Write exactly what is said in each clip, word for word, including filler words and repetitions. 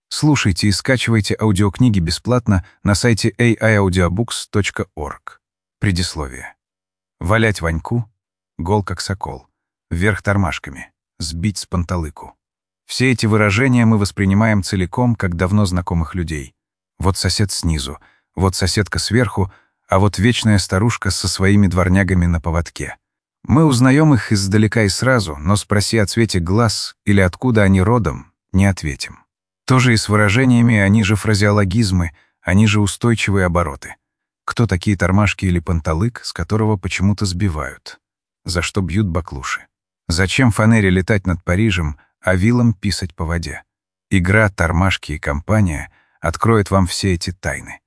Слушайте и скачивайте аудиокниги бесплатно на сайте эй ай аудиобукс точка орг. Предисловие. Валять Ваньку, гол как сокол, вверх тормашками, сбить с панталыку. Все эти выражения мы воспринимаем целиком, как давно знакомых людей. Вот сосед снизу, вот соседка сверху, а вот вечная старушка со своими дворнягами на поводке. Мы узнаем их издалека и сразу, но спроси о цвете глаз или откуда они родом, не ответим. То же и с выражениями, они же фразеологизмы, они же устойчивые обороты. Кто такие тормашки или панталык, с которого почему-то сбивают? За что бьют баклуши? Зачем фанере летать над Парижем, а вилам писать по воде? Игра «Тормашки и компания» откроет вам все эти тайны.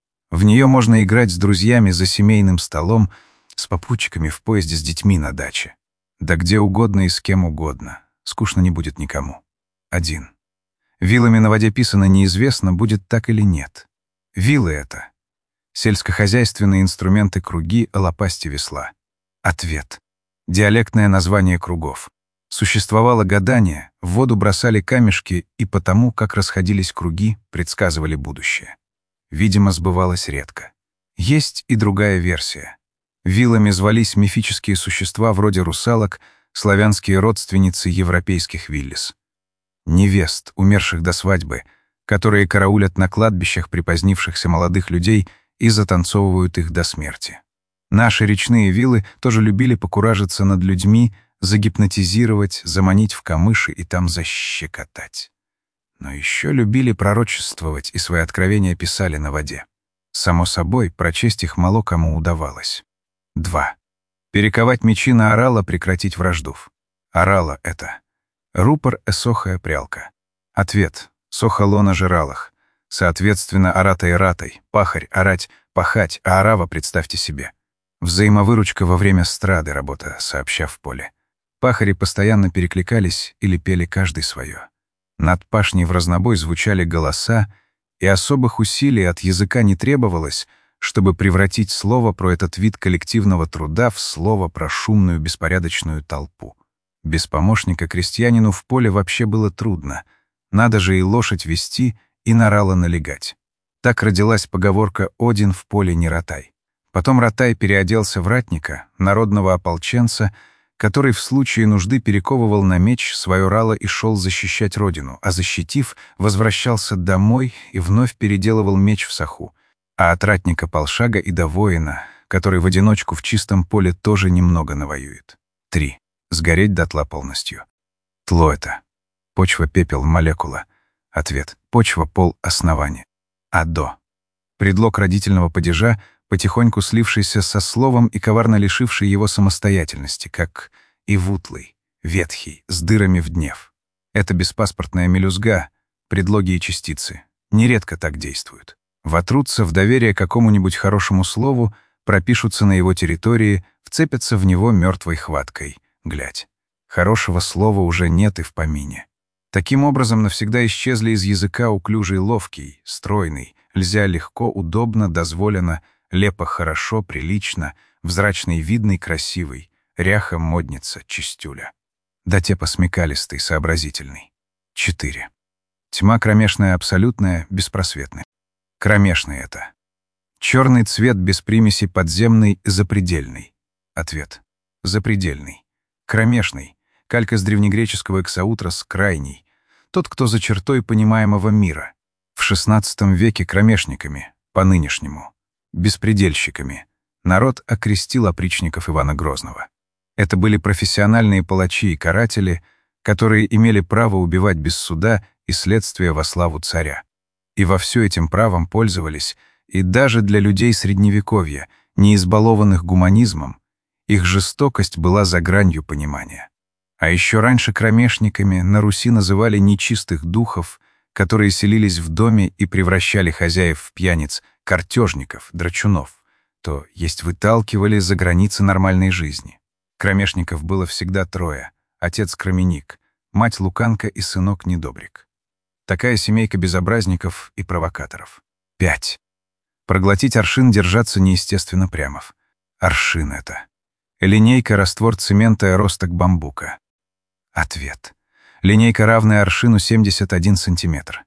В нее можно играть с друзьями за семейным столом, с попутчиками в поезде с детьми на даче. Да где угодно и с кем угодно. Скучно не будет никому. Один. Вилами на воде писано неизвестно, будет так или нет. Вилы — это сельскохозяйственные инструменты круги о лопасти весла. Ответ. Диалектное название кругов. Существовало гадание, в воду бросали камешки и потому, как расходились круги, предсказывали будущее. Видимо, сбывалось редко. Есть и другая версия. Вилами звались мифические существа вроде русалок, славянские родственницы европейских виллис. Невест, умерших до свадьбы, которые караулят на кладбищах припозднившихся молодых людей и затанцовывают их до смерти. Наши речные вилы тоже любили покуражиться над людьми, загипнотизировать, заманить в камыши и там защекотать. Но еще любили пророчествовать и свои откровения писали на воде. Само собой, прочесть их мало кому удавалось. Два. Перековать мечи на орала, прекратить враждув. Орала — это рупор эсохая прялка. Ответ. Сохолона жиралах. Соответственно, ората и ратой, пахарь, орать, пахать, а орава представьте себе. Взаимовыручка во время страды, работа, сообща в поле. Пахари постоянно перекликались или пели каждый свое. Над пашней в разнобой звучали голоса, и особых усилий от языка не требовалось, чтобы превратить слово про этот вид коллективного труда в слово про шумную беспорядочную толпу. Без помощника крестьянину в поле вообще было трудно. Надо же и лошадь вести, и на орала налегать. Так родилась поговорка «Один в поле не ротай». Потом ротай переоделся в ратника, народного ополченца, который в случае нужды перековывал на меч свое рало и шел защищать родину, а защитив, возвращался домой и вновь переделывал меч в саху. А от ратника полшага и до воина, который в одиночку в чистом поле тоже немного навоюет. Три. Сгореть дотла полностью. Тло это. Почва, пепел, молекула. Ответ. Почва, пол, основание. А до. Предлог родительного падежа, потихоньку слившийся со словом и коварно лишивший его самостоятельности, как и вутлый, ветхий, с дырами в днев. Это беспаспортная мелюзга, предлоги и частицы. Нередко так действуют. Вотрутся в доверие какому-нибудь хорошему слову, пропишутся на его территории, вцепятся в него мертвой хваткой. Глядь. Хорошего слова уже нет и в помине. Таким образом навсегда исчезли из языка уклюжий ловкий, стройный, льзя легко, удобно, дозволено, лепо хорошо, прилично, взрачный видный, красивый, ряха, модница, чистюля. Да те посмекалистый, сообразительный. Четыре. Тьма кромешная, абсолютная, беспросветная. Кромешный это. Черный цвет без примеси подземный, запредельный. Ответ. Запредельный. Кромешный. Калька с древнегреческого «эксаутрос» — крайний. Тот, кто за чертой понимаемого мира. В шестнадцатом веке кромешниками, по-нынешнему, беспредельщиками, народ окрестил опричников Ивана Грозного. Это были профессиональные палачи и каратели, которые имели право убивать без суда и следствия во славу царя. И во всё этим правом пользовались, и даже для людей Средневековья, не избалованных гуманизмом, их жестокость была за гранью понимания. А еще раньше кромешниками на Руси называли нечистых духов, которые селились в доме и превращали хозяев в пьяниц, картежников, драчунов, то есть выталкивали за границы нормальной жизни. Кромешников было всегда трое: отец Кроменик, мать Луканка и сынок Недобрик. Такая семейка безобразников и провокаторов. Пять. Проглотить аршин, держаться неестественно прямов. Аршин это. Линейка — раствор цемента и росток бамбука. Ответ. Линейка, равная аршину семьдесят один сантиметр.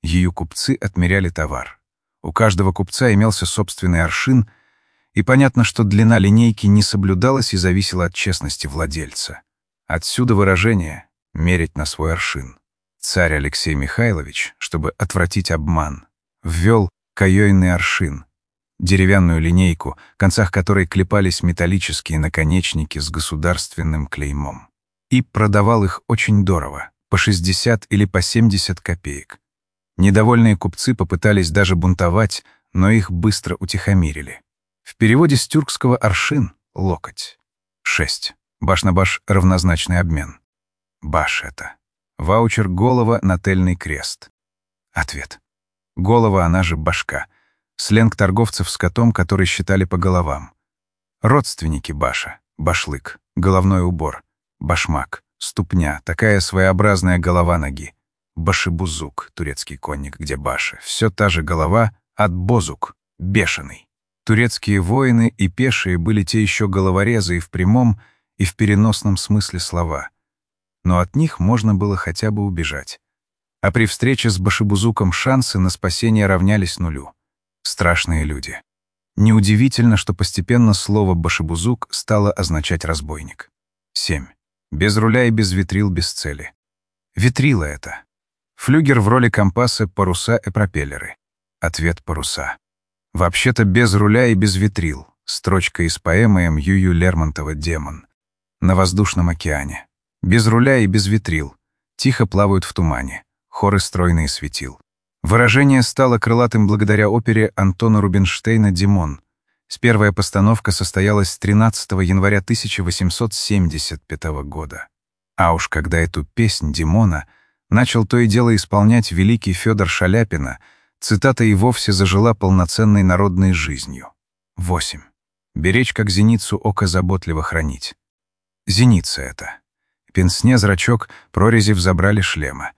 Ее купцы отмеряли товар. У каждого купца имелся собственный аршин, и понятно, что длина линейки не соблюдалась и зависела от честности владельца. Отсюда выражение «мерить на свой аршин». Царь Алексей Михайлович, чтобы отвратить обман, ввел каёйный аршин, деревянную линейку, в концах которой клепались металлические наконечники с государственным клеймом. И продавал их очень дорого, по шестьдесят или по семьдесят копеек. Недовольные купцы попытались даже бунтовать, но их быстро утихомирили. В переводе с тюркского аршин — локоть. шесть. Баш на баш — равнозначный обмен. Баш — это. Ваучер голова, нательный крест. Ответ. Голова, она же башка. Сленг торговцев скотом, который считали по головам. Родственники баша. Башлык. Головной убор. Башмак. Ступня. Такая своеобразная голова ноги. Башибузук. Турецкий конник, где баши. Все та же голова от бозук. Бешеный. Турецкие воины и пешие были те еще головорезы и в прямом, и в переносном смысле слова. Но от них можно было хотя бы убежать. А при встрече с башибузуком шансы на спасение равнялись нулю. Страшные люди. Неудивительно, что постепенно слово «башибузук» стало означать «разбойник». семь. Без руля и без ветрил, без цели. Ветрила это. Флюгер в роли компаса, паруса и пропеллеры. Ответ — паруса. Вообще-то без руля и без ветрил. Строчка из поэмы М. Юю Лермонтова «Демон». На воздушном океане. Без руля и без ветрил. Тихо плавают в тумане. Хоры стройные светил. Выражение стало крылатым благодаря опере Антона Рубинштейна «Димон». С первая постановка состоялась тринадцатого января тысяча восемьсот семьдесят пятого года. А уж когда эту песнь Димона начал то и дело исполнять великий Федор Шаляпина, цитата и вовсе зажила полноценной народной жизнью. восемь. Беречь, как зеницу, око заботливо хранить. Зеница это. Пенсне зрачок, прорези взобрали шлема.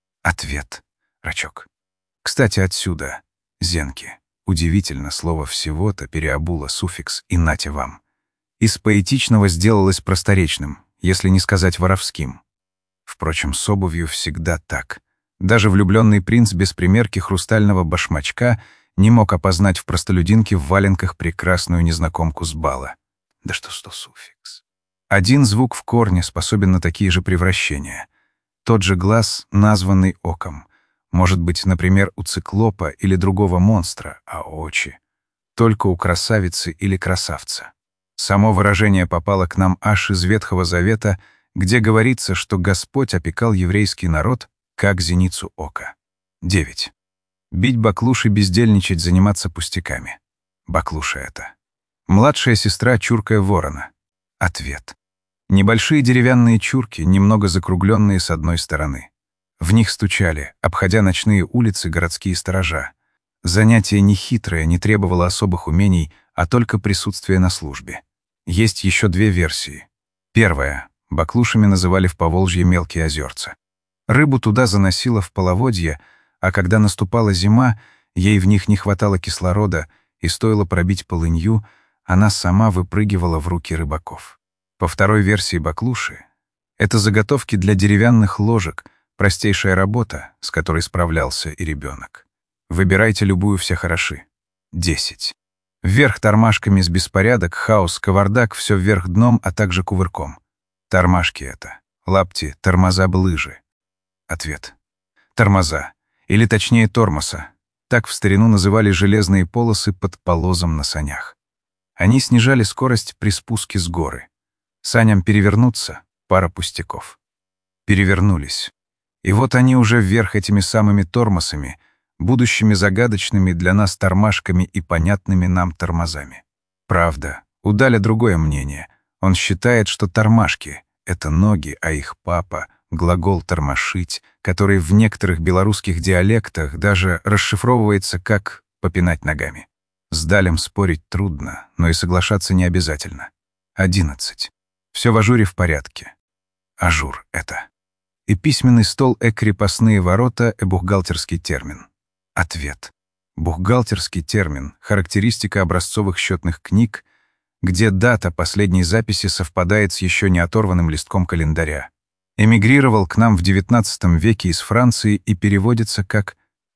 Ответ. Рачок. Кстати, отсюда. Зенки. Удивительно, слово «всего-то» переобуло суффикс «и нате вам». Из поэтичного сделалось просторечным, если не сказать воровским. Впрочем, с обувью всегда так. Даже влюбленный принц без примерки хрустального башмачка не мог опознать в простолюдинке в валенках прекрасную незнакомку с бала. Да что сто суффикс. Один звук в корне способен на такие же превращения. Тот же глаз, названный оком. Может быть, например, у циклопа или другого монстра, а очи только у красавицы или красавца. Само выражение попало к нам аж из Ветхого Завета, где говорится, что Господь опекал еврейский народ, как зеницу ока. девять. Бить баклуши, бездельничать, заниматься пустяками. Баклуша это. Младшая сестра чуркая ворона. Ответ. Небольшие деревянные чурки, немного закругленные с одной стороны. В них стучали, обходя ночные улицы, городские сторожа. Занятие нехитрое, не требовало особых умений, а только присутствие на службе. Есть еще две версии. Первая. Баклушами называли в Поволжье мелкие озерца. Рыбу туда заносило в половодье, а когда наступала зима, ей в них не хватало кислорода, и стоило пробить полынью, она сама выпрыгивала в руки рыбаков. По второй версии баклуши — это заготовки для деревянных ложек, простейшая работа, с которой справлялся и ребенок. Выбирайте любую, все хороши. десять. Вверх тормашками с беспорядок, хаос, кавардак, все вверх дном, а также кувырком. Тормашки это. Лапти, тормоза, лыжи. Ответ. Тормоза. Или точнее тормоза. Так в старину называли железные полосы под полозом на санях. Они снижали скорость при спуске с горы. Саням перевернуться — пара пустяков. Перевернулись. И вот они уже вверх этими самыми тормозами, будущими загадочными для нас тормашками и понятными нам тормозами. Правда, у Даля другое мнение. Он считает, что тормашки — это ноги, а их папа — глагол «тормошить», который в некоторых белорусских диалектах даже расшифровывается как «попинать ногами». С Далем спорить трудно, но и соглашаться не обязательно. одиннадцать. Все в ажуре в порядке. Ажур — это. И письменный стол, и крепостные ворота, и бухгалтерский термин. Ответ. Бухгалтерский термин — характеристика образцовых счетных книг, где дата последней записи совпадает с еще не оторванным листком календаря. Эмигрировал к нам в девятнадцатом веке из Франции и переводится как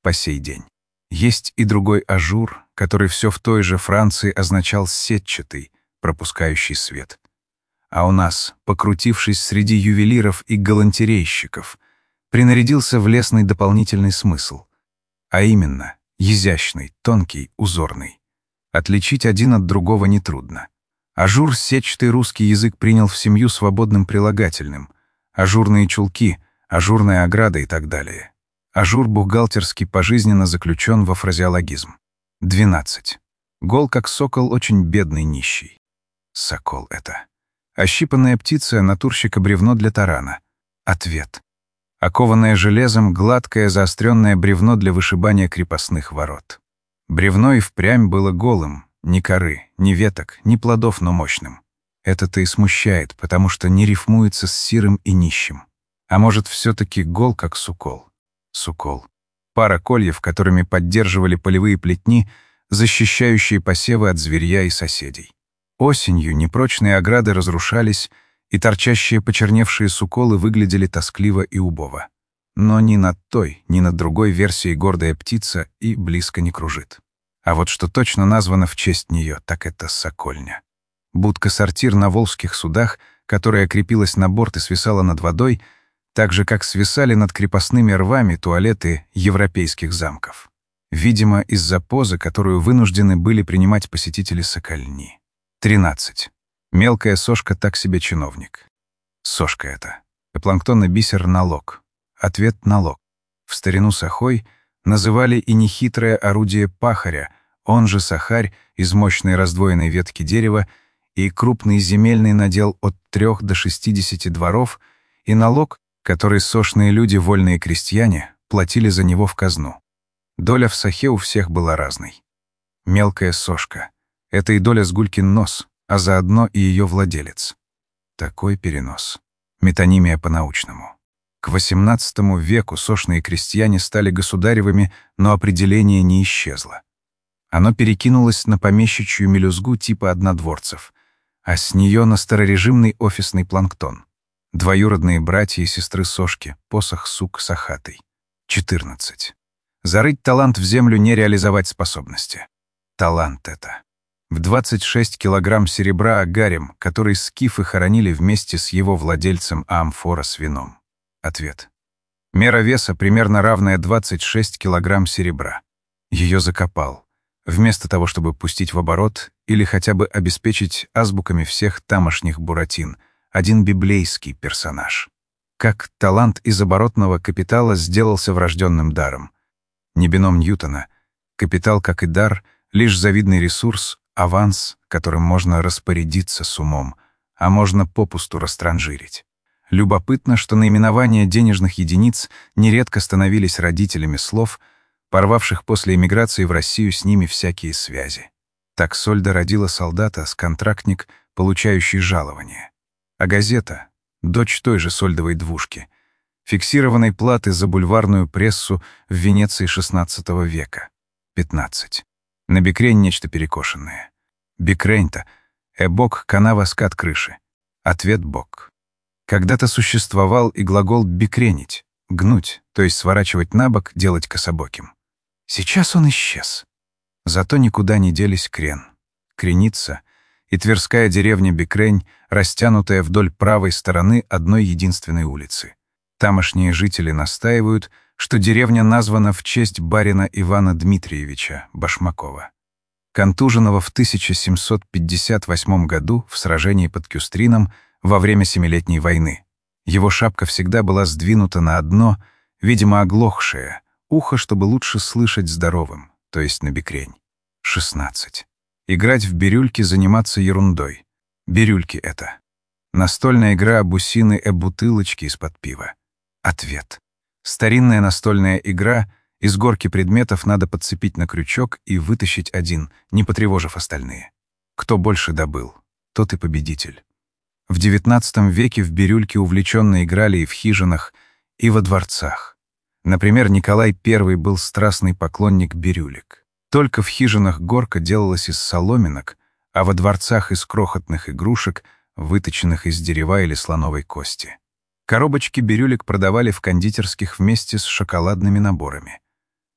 по сей день. Есть и другой ажур, который все в той же Франции означал сетчатый, пропускающий свет. А у нас, покрутившись среди ювелиров и галантерейщиков, принарядился в лесный дополнительный смысл, а именно изящный, тонкий, узорный. Отличить один от другого нетрудно. Ажур сетчатый русский язык принял в семью свободным прилагательным, ажурные чулки, ажурная ограда и так далее. Ажур бухгалтерский пожизненно заключен во фразеологизм. двенадцать. Гол как сокол, очень бедный нищий. Сокол это. Ощипанная птица, натурщика бревно для тарана. Ответ. Окованное железом, гладкое заостренное бревно для вышибания крепостных ворот. Бревно и впрямь было голым, ни коры, ни веток, ни плодов, но мощным. Это-то и смущает, потому что не рифмуется с сирым и нищим. А может, все-таки гол как сукол? Сукол. Пара кольев, которыми поддерживали полевые плетни, защищающие посевы от зверья и соседей. Осенью непрочные ограды разрушались, и торчащие почерневшие суколы выглядели тоскливо и убово. Но ни над той, ни над другой версией гордая птица и близко не кружит. А вот что точно названо в честь нее, так это сокольня. Будка-сортир на волжских судах, которая крепилась на борт и свисала над водой, так же, как свисали над крепостными рвами туалеты европейских замков. Видимо, из-за позы, которую вынуждены были принимать посетители сокольни. тринадцать. Мелкая сошка так себе чиновник. Сошка это. Планктонный бисер — налог. Ответ — налог. В старину сахой называли и нехитрое орудие пахаря, он же сахарь из мощной раздвоенной ветки дерева, и крупный земельный надел от трех до шестидесяти дворов, и налог, который сошные люди, вольные крестьяне, платили за него в казну. Доля в сахе у всех была разной. Мелкая сошка — это и доля Сгулькин нос, а заодно и ее владелец. Такой перенос. Метонимия по-научному. К восемнадцатому веку сошные крестьяне стали государевыми, но определение не исчезло. Оно перекинулось на помещичью мелюзгу типа однодворцев, а с нее на старорежимный офисный планктон. Двоюродные братья и сестры сошки, посох сук сахатый. четырнадцать. Зарыть талант в землю, не реализовать способности. Талант это. В двадцать шесть килограмм серебра агарем, который скифы хоронили вместе с его владельцем амфора с вином. Ответ. Мера веса примерно равная двадцать шесть килограмм серебра. Ее закопал. Вместо того, чтобы пустить в оборот или хотя бы обеспечить азбуками всех тамошних буратин, один библейский персонаж. Как талант из оборотного капитала сделался врожденным даром. Не бином Ньютона. Капитал, как и дар, лишь завидный ресурс, аванс, которым можно распорядиться с умом, а можно попусту растранжирить. Любопытно, что наименования денежных единиц нередко становились родителями слов, порвавших после эмиграции в Россию с ними всякие связи. Так Сольда родила солдата с контрактник, получающий жалование. А газета — дочь той же Сольдовой двушки, фиксированной платы за бульварную прессу в Венеции шестнадцатого века. пятнадцать. На бикрень нечто перекошенное. Бикрень-то — эбок, канава, скат крыши. Ответ — бок. Когда-то существовал и глагол «бикренить» — гнуть, то есть сворачивать на бок, делать кособоким. Сейчас он исчез. Зато никуда не делись крен, креница и тверская деревня Бикрень, растянутая вдоль правой стороны одной единственной улицы. Тамошние жители настаивают, что деревня названа в честь барина Ивана Дмитриевича Башмакова, контуженного в тысяча семьсот пятьдесят восьмом году в сражении под Кюстрином во время Семилетней войны. Его шапка всегда была сдвинута на одно, видимо, оглохшее, ухо, чтобы лучше слышать здоровым, то есть на бикрень. шестнадцать. Играть в бирюльки, заниматься ерундой. Бирюльки — это настольная игра бусины и бутылочки из-под пива. Ответ. Старинная настольная игра, из горки предметов надо подцепить на крючок и вытащить один, не потревожив остальные. Кто больше добыл, тот и победитель. В девятнадцатом веке в бирюльки увлеченно играли и в хижинах, и во дворцах. Например, Николай Первый был страстный поклонник бирюлек. Только в хижинах горка делалась из соломинок, а во дворцах — из крохотных игрушек, выточенных из дерева или слоновой кости. Коробочки бирюлек продавали в кондитерских вместе с шоколадными наборами.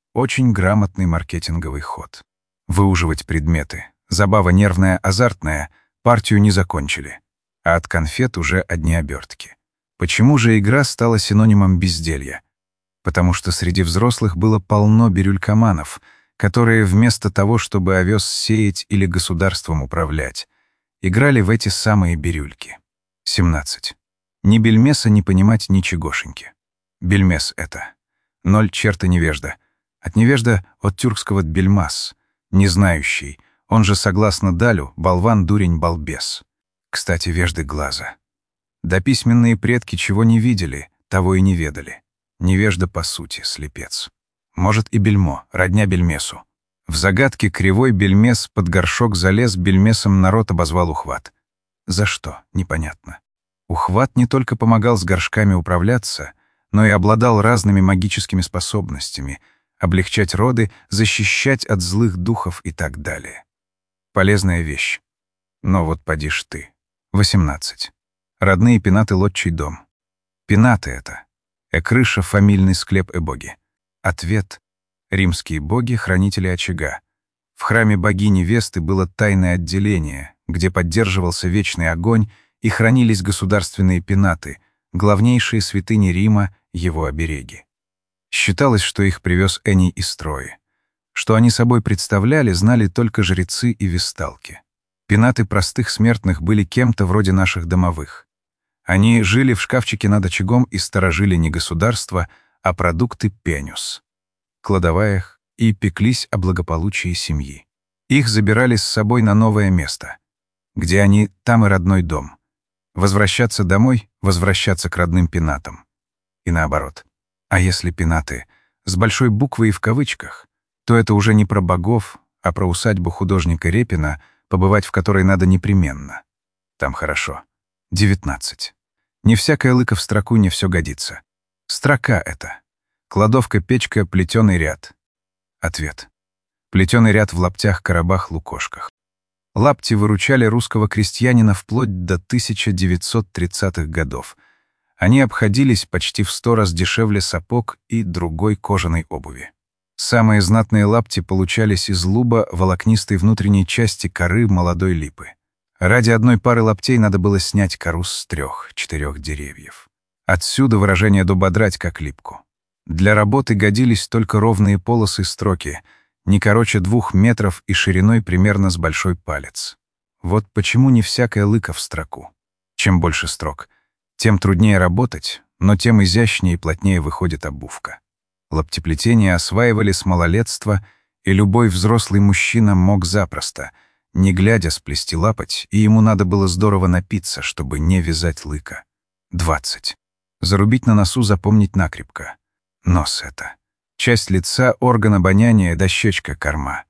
Очень грамотный маркетинговый ход. Выуживать предметы. Забава нервная, азартная, партию не закончили. А от конфет уже одни обертки. Почему же игра стала синонимом безделья? Потому что среди взрослых было полно бирюлькоманов, которые вместо того, чтобы овес сеять или государством управлять, играли в эти самые бирюльки. семнадцать. Ни бельмеса не понимать ничегошеньки. Бельмес — это. Ноль черта невежда. От невежда от тюркского бельмас. Не знающий. Он же, согласно Далю, болван, дурень, балбес. Кстати, вежды глаза. Да письменные предки чего не видели, того и не ведали. Невежда, по сути, слепец. Может, и бельмо, родня бельмесу. В загадке кривой бельмес под горшок залез, бельмесом народ обозвал ухват. За что? Непонятно. Ухват не только помогал с горшками управляться, но и обладал разными магическими способностями, облегчать роды, защищать от злых духов и так далее. Полезная вещь. Но вот поди ж ты. восемнадцать. Родные пенаты лотчий дом. Пенаты это. Э-крыша, фамильный склеп э-боги. Ответ. Римские боги, хранители очага. В храме богини Весты было тайное отделение, где поддерживался вечный огонь и хранились государственные пенаты, главнейшие святыни Рима, его обереги. Считалось, что их привез Эний из Трои. Что они собой представляли, знали только жрецы и весталки. Пенаты простых смертных были кем-то вроде наших домовых. Они жили в шкафчике над очагом и сторожили не государство, а продукты пенюс, кладоваях, и пеклись о благополучии семьи. Их забирали с собой на новое место. Где они, там и родной дом. Возвращаться домой, возвращаться к родным пенатам. И наоборот. А если пенаты с большой буквы и в кавычках, то это уже не про богов, а про усадьбу художника Репина, побывать в которой надо непременно. Там хорошо. девятнадцать. Не всякая лыка в строку, не все годится. Строка это. Кладовка, печка, плетеный ряд. Ответ. Плетеный ряд в лаптях, коробах, лукошках. Лапти выручали русского крестьянина вплоть до тысяча девятьсот тридцатых годов. Они обходились почти в сто раз дешевле сапог и другой кожаной обуви. Самые знатные лапти получались из луба волокнистой внутренней части коры молодой липы. Ради одной пары лаптей надо было снять кору с трех-четырех деревьев. Отсюда выражение «дободрать как липку». Для работы годились только ровные полосы строки, не короче двух метров и шириной примерно с большой палец. Вот почему не всякая лыка в строку. Чем больше строк, тем труднее работать, но тем изящнее и плотнее выходит обувка. Лаптеплетение осваивали с малолетства, и любой взрослый мужчина мог запросто, не глядя, сплести лапоть, и ему надо было здорово напиться, чтобы не вязать лыка. двадцать. Зарубить на носу, запомнить накрепко. Нос это. Часть лица, орган обоняния, дощечка, корма.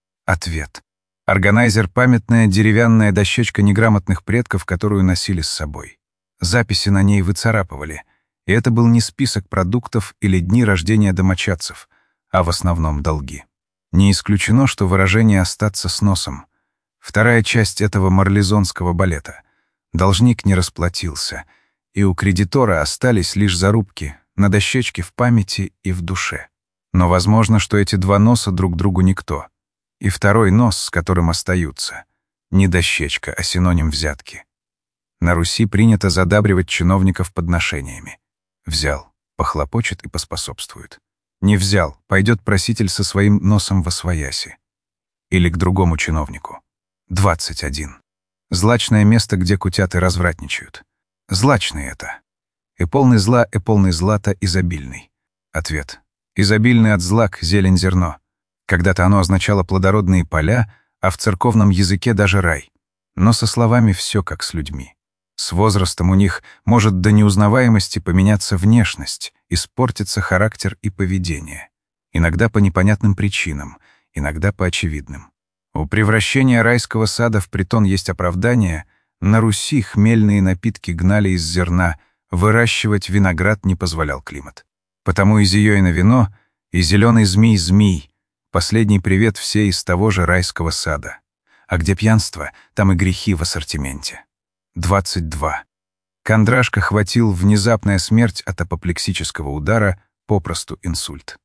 Ответ. Органайзер — памятная деревянная дощечка неграмотных предков, которую носили с собой. Записи на ней выцарапывали, и это был не список продуктов или дни рождения домочадцев, а в основном долги. Не исключено, что выражение «остаться с носом» — вторая часть этого марлезонского балета. Должник не расплатился, и у кредитора остались лишь зарубки на дощечке в памяти и в душе. Но возможно, что эти два носа друг другу никто. И второй нос, с которым остаются, не дощечка, а синоним взятки. На Руси принято задабривать чиновников подношениями. Взял, похлопочет и поспособствует. Не взял, пойдет проситель со своим носом восвояси. Или к другому чиновнику. двадцать один. Злачное место, где кутят и развратничают. Злачный это. И полный зла, и полный злата, изобильный. Ответ. Изобильный от злак, зелень, зерно. Когда-то оно означало плодородные поля, а в церковном языке даже рай. Но со словами все как с людьми. С возрастом у них может до неузнаваемости поменяться внешность, испортиться характер и поведение. Иногда по непонятным причинам, иногда по очевидным. У превращения райского сада в притон есть оправдание. На Руси хмельные напитки гнали из зерна, выращивать виноград не позволял климат. Потому из ее и на вино, и зеленый змей-змей. Последний привет все из того же райского сада. А где пьянство, там и грехи в ассортименте. двадцать два. Кондрашка хватил внезапная смерть от апоплексического удара, попросту инсульт.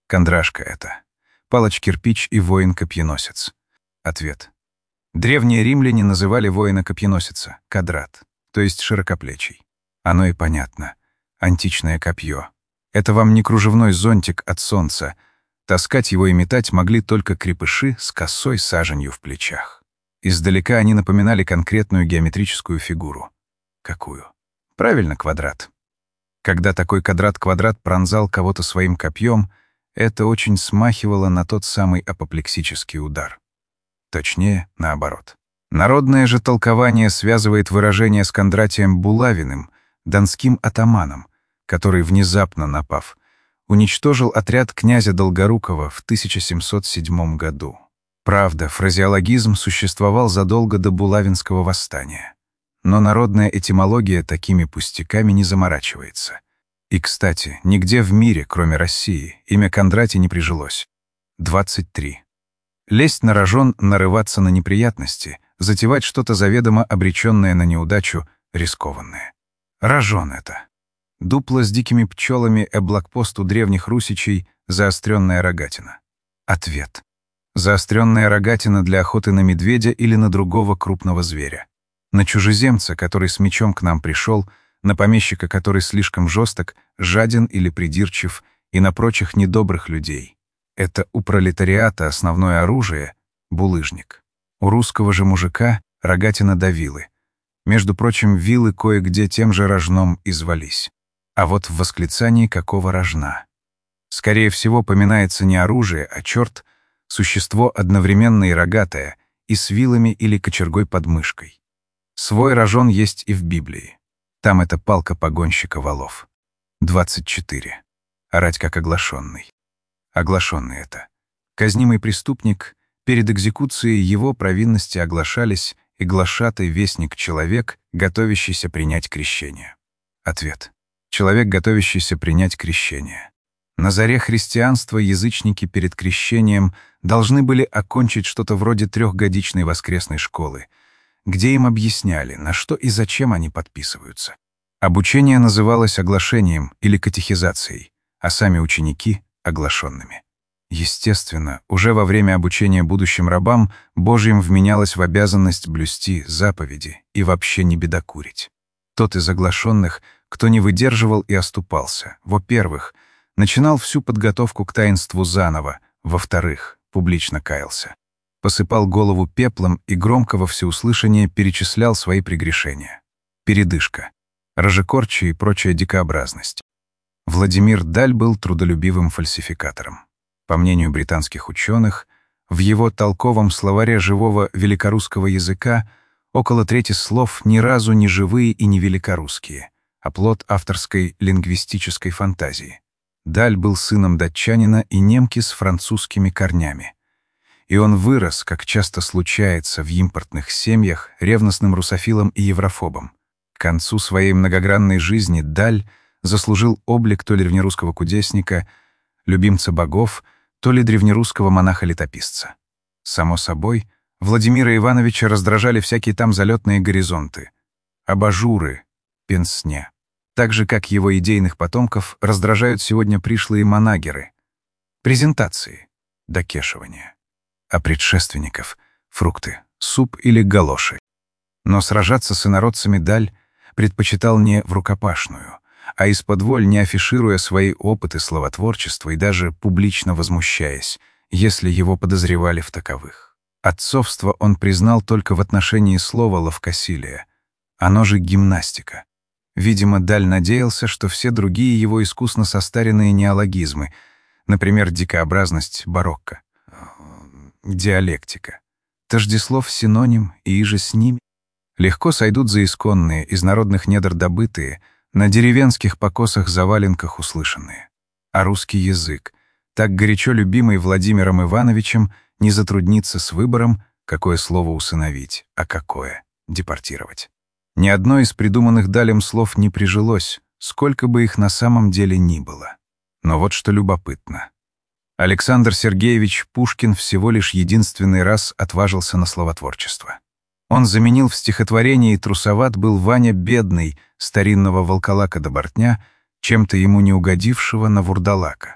Кондрашка это. Палач-кирпич и воин-копьеносец. Ответ. Древние римляне называли воина-копьеносеца кадрат, то есть широкоплечий. Оно и понятно. Античное копье. Это вам не кружевной зонтик от солнца. Таскать его и метать могли только крепыши с косой саженью в плечах. Издалека они напоминали конкретную геометрическую фигуру. Какую? Правильно, квадрат. Когда такой квадрат-квадрат пронзал кого-то своим копьем, это очень смахивало на тот самый апоплексический удар. Точнее, наоборот. Народное же толкование связывает выражение с Кондратием Булавиным, донским атаманом, который, внезапно напав, уничтожил отряд князя Долгорукова в тысяча семьсот седьмом году. Правда, фразеологизм существовал задолго до Булавинского восстания. Но народная этимология такими пустяками не заморачивается. И, кстати, нигде в мире, кроме России, имя Кондратий не прижилось. двадцать три. Лезть на рожон, нарываться на неприятности, затевать что-то заведомо обреченное на неудачу, рискованное. Рожон это. Дупло с дикими пчелами, эблокпост у древних русичей, заостренная рогатина. Ответ. Заостренная рогатина для охоты на медведя или на другого крупного зверя. На чужеземца, который с мечом к нам пришел, на помещика, который слишком жесток, жаден или придирчив, и на прочих недобрых людей. Это у пролетариата основное оружие — булыжник. У русского же мужика — рогатина до вилы. Между прочим, вилы кое-где тем же рожном и звались. А вот в восклицании какого рожна? Скорее всего, поминается не оружие, а черт, существо одновременно и рогатое, и с вилами или кочергой под мышкой. Свой рожон есть и в Библии. Там это палка погонщика волов. двадцать четыре. Орать как оглашенный. Оглашенный это. Казнимый преступник, перед экзекуцией его провинности оглашались, и глашатый вестник человек, готовящийся принять крещение. Ответ. Человек, готовящийся принять крещение. На заре христианства язычники перед крещением должны были окончить что-то вроде трехгодичной воскресной школы, где им объясняли, на что и зачем они подписываются. Обучение называлось оглашением или катехизацией, а сами ученики — оглашенными. Естественно, уже во время обучения будущим рабам Божьим вменялось в обязанность блюсти заповеди и вообще не бедокурить. Тот из оглашенных, кто не выдерживал и оступался, во-первых, начинал всю подготовку к таинству заново, во-вторых, публично каялся. Посыпал голову пеплом и громко во всеуслышание перечислял свои прегрешения. Передышка, рожекорчи и прочая дикообразность. Владимир Даль был трудолюбивым фальсификатором. По мнению британских ученых, в его толковом словаре живого великорусского языка около трети слов ни разу не живые и не великорусские, а плод авторской лингвистической фантазии. Даль был сыном датчанина и немки с французскими корнями. И он вырос, как часто случается в импортных семьях, ревностным русофилом и еврофобом. К концу своей многогранной жизни Даль заслужил облик то ли древнерусского кудесника, любимца богов, то ли древнерусского монаха-летописца. Само собой, Владимира Ивановича раздражали всякие там залетные горизонты, абажуры, пенсне. Так же, как его идейных потомков раздражают сегодня пришлые манагеры, презентации, докешивания. А предшественников — фрукты, суп или галоши. Но сражаться с инородцами Даль предпочитал не в рукопашную, а исподволь, не афишируя свои опыты словотворчества и даже публично возмущаясь, если его подозревали в таковых. Отцовство он признал только в отношении слова ловкосилия, оно же гимнастика. Видимо, Даль надеялся, что все другие его искусно состаренные неологизмы, например, дикообразность барокко, диалектика, тождеслов синоним и иже с ними, легко сойдут за исконные, из народных недр добытые, на деревенских покосах-заваленках услышанные. А русский язык, так горячо любимый Владимиром Ивановичем, не затруднится с выбором, какое слово усыновить, а какое депортировать. Ни одно из придуманных Далем слов не прижилось, сколько бы их на самом деле ни было. Но вот что любопытно. Александр Сергеевич Пушкин всего лишь единственный раз отважился на словотворчество. Он заменил в стихотворении «Трусоват был Ваня бедный» старинного волколака до бортня, чем-то ему не угодившего на вурдалака.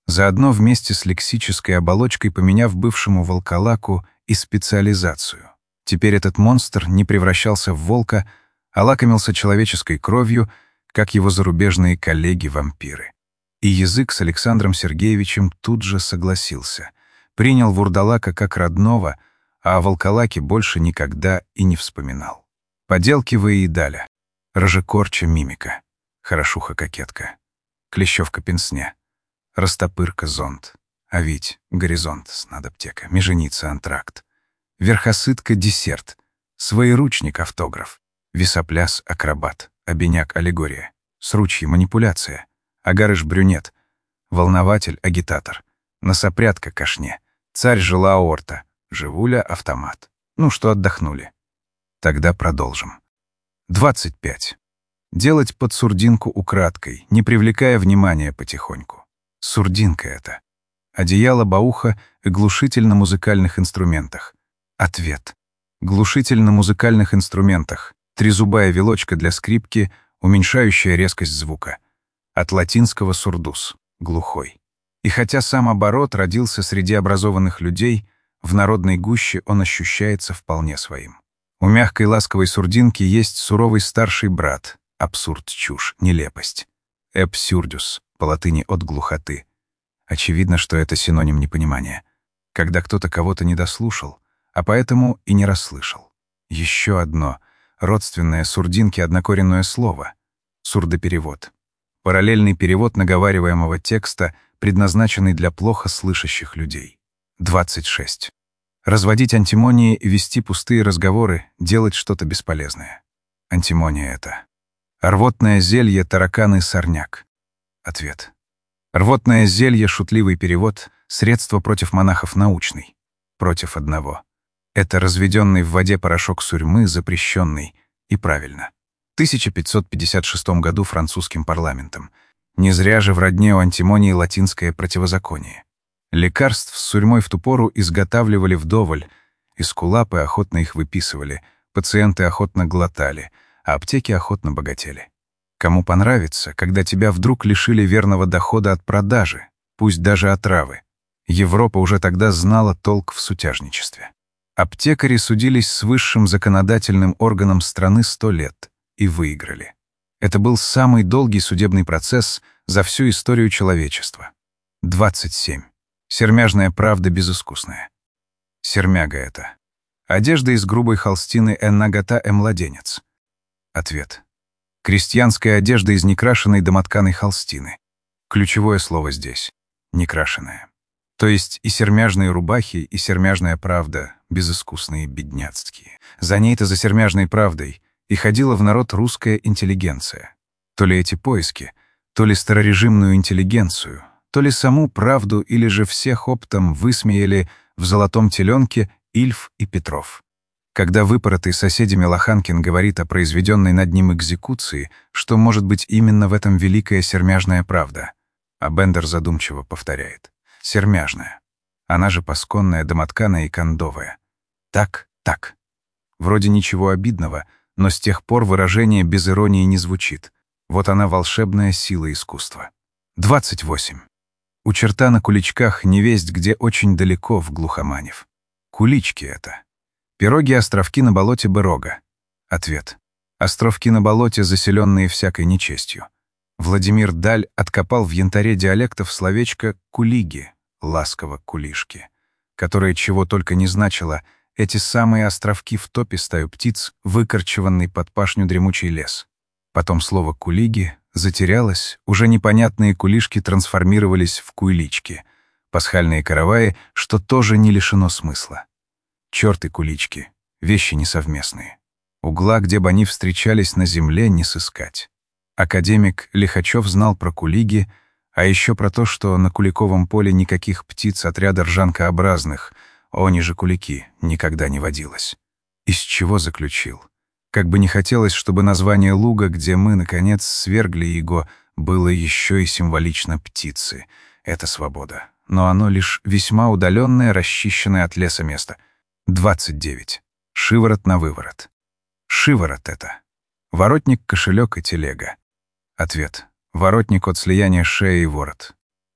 заодно вместе с лексической оболочкой поменяв бывшему волколаку и специализацию. Теперь этот монстр не превращался в волка, а лакомился человеческой кровью, как его зарубежные коллеги-вампиры. И язык с Александром Сергеевичем тут же согласился. Принял вурдалака как родного, а о волколаке больше никогда и не вспоминал. Поделки выедали. Рожекорча мимика, хорошуха-кокетка, клещевка-пенсня, растопырка-зонт, авить, горизонт, снадоптека, меженица-антракт, верхосытка-десерт, своеручник-автограф, весопляс-акробат, обиняк-аллегория, сручье-манипуляция, агарыш-брюнет, волнователь-агитатор, носопрядка-кашне, царь-жила-аорта, живуля-автомат. Ну что, отдохнули? Тогда продолжим. двадцать пять. Делать под сурдинку украдкой, не привлекая внимания потихоньку. Сурдинка это. Одеяло-бауха и глушитель на музыкальных инструментах. Ответ. Глушитель на музыкальных инструментах. Трезубая вилочка для скрипки, уменьшающая резкость звука. От латинского сурдус — глухой. И хотя сам оборот родился среди образованных людей, в народной гуще он ощущается вполне своим. У мягкой ласковой сурдинки есть суровый старший брат, абсурд, чушь, нелепость. Эбсюрдюс, по латыни от глухоты. Очевидно, что это синоним непонимания. Когда кто-то кого-то не дослушал, а поэтому и не расслышал. Еще одно, родственное сурдинке однокоренное слово — сурдоперевод. Параллельный перевод наговариваемого текста, предназначенный для плохо слышащих людей. двадцать шесть. Разводить антимонии, вести пустые разговоры, делать что-то бесполезное. Антимония это. Рвотное зелье, тараканы, сорняк. Ответ. Рвотное зелье, шутливый перевод, средство против монахов научный. Против одного. Это разведенный в воде порошок сурьмы, запрещенный. И правильно. В тысяча пятьсот пятьдесят шестом году французским парламентом. Не зря же в родне у антимонии латинское противозаконие. Лекарств с сурьмой в ту пору изготавливали вдоволь, эскулапы охотно их выписывали, пациенты охотно глотали, а аптеки охотно богатели. Кому понравится, когда тебя вдруг лишили верного дохода от продажи, пусть даже отравы. Европа уже тогда знала толк в сутяжничестве. Аптекари судились с высшим законодательным органом страны сто лет и выиграли. Это был самый долгий судебный процесс за всю историю человечества. двадцать семь. Сермяжная правда безыскусная. Сермяга это. Одежда из грубой холстины «э нагота э младенец». Ответ. Крестьянская одежда из некрашенной домотканой холстины. Ключевое слово здесь — некрашенная. То есть и сермяжные рубахи, и сермяжная правда безыскусные бедняцкие. За ней-то за сермяжной правдой и ходила в народ русская интеллигенция. То ли эти поиски, то ли старорежимную интеллигенцию, то ли саму правду, или же всех оптом высмеяли в «Золотом теленке» Ильф и Петров. Когда выпоротый соседями Лоханкин говорит о произведенной над ним экзекуции, что может быть именно в этом великая сермяжная правда, а Бендер задумчиво повторяет. Сермяжная. Она же пасконная, домотканая и кондовая. Так, так. Вроде ничего обидного, но с тех пор выражение без иронии не звучит. Вот она волшебная сила искусства. двадцать восемь. У черта на куличках невесть, где очень далеко в глухоманев. Кулички это. Пироги-островки на болоте Берога. Ответ. Островки на болоте, заселенные всякой нечестью. Владимир Даль откопал в янтаре диалектов словечко «кулиги», ласково «кулишки», которое чего только не значило, эти самые островки в топе стаю птиц, выкорчеванный под пашню дремучий лес. Потом слово «кулиги» затерялось, уже непонятные кулишки трансформировались в куйлички, пасхальные караваи, что тоже не лишено смысла. Чёрты кулички, вещи несовместные. Угла, где бы они встречались на земле, не сыскать. Академик Лихачев знал про кулиги, а еще про то, что на Куликовом поле никаких птиц отряда ржанкообразных, они же кулики, никогда не водилось. Из чего заключил? Как бы не хотелось, чтобы название луга, где мы, наконец, свергли его, было еще и символично птицы. Это свобода. Но оно лишь весьма удаленное, расчищенное от леса место. двадцать девять. Шиворот на выворот. Шиворот это. Воротник, кошелек и телега. Ответ. Воротник от слияния шеи и ворот.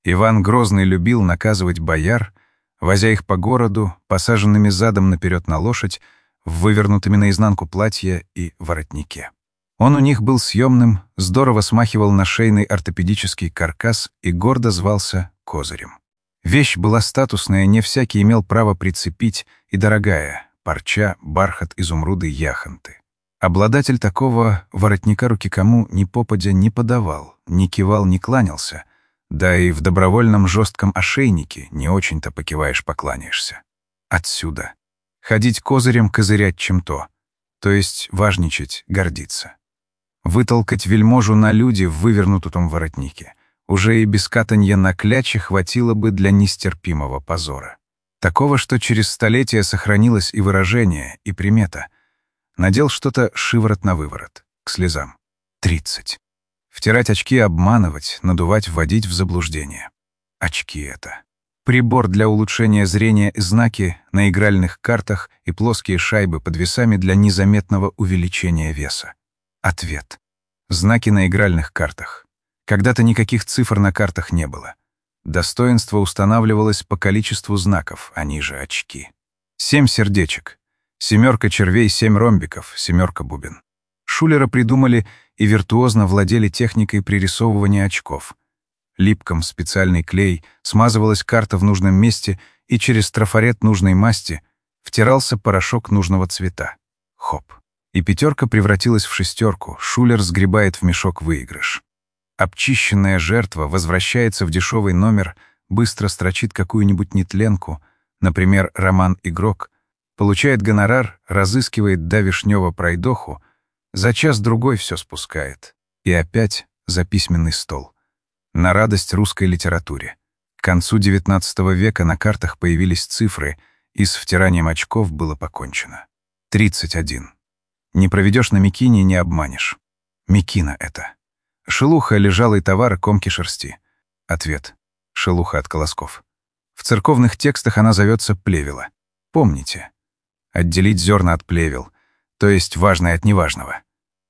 Иван Грозный любил наказывать бояр, возя их по городу, посаженными задом наперед на лошадь, в вывернутыми наизнанку платья и воротнике. Он у них был съемным, здорово смахивал на шейный ортопедический каркас и гордо звался Козырем. Вещь была статусная, не всякий имел право прицепить, и дорогая — парча, бархат, изумруды, яхонты. Обладатель такого воротника руки кому ни попадя не подавал, ни кивал, ни кланялся, да и в добровольном жестком ошейнике не очень-то покиваешь, покланяешься. Отсюда. Ходить козырем, козырять чем-то, то есть важничать, гордиться. Вытолкать вельможу на люди в вывернутом воротнике уже и без катанья на кляче хватило бы для нестерпимого позора. Такого, что через столетия сохранилось и выражение, и примета. Надел что-то шиворот на выворот, к слезам. Тридцать. Втирать очки, обманывать, надувать, вводить в заблуждение. Очки это. Прибор для улучшения зрения, знаки на игральных картах и плоские шайбы под весами для незаметного увеличения веса. Ответ. Знаки на игральных картах. Когда-то никаких цифр на картах не было. Достоинство устанавливалось по количеству знаков, они же очки. Семь сердечек. Семерка червей, семь ромбиков, семерка бубен. Шулера придумали и виртуозно владели техникой пририсовывания очков. Липком специальный клей, смазывалась карта в нужном месте, и через трафарет нужной масти втирался порошок нужного цвета. Хоп. И пятерка превратилась в шестерку, шулер сгребает в мешок выигрыш. Обчищенная жертва возвращается в дешевый номер, быстро строчит какую-нибудь нетленку, например, роман-игрок, получает гонорар, разыскивает до Вишнева пройдоху, за час-другой все спускает. И опять за письменный стол. На радость русской литературе. К концу девятнадцатого века на картах появились цифры, и с втиранием очков было покончено. тридцать один. Не проведешь на мекине — не обманешь. Мекина это. Шелуха — лежалый товар, комки шерсти. Ответ. Шелуха от колосков. В церковных текстах она зовется плевела. Помните. Отделить зерна от плевел, то есть важное от неважного.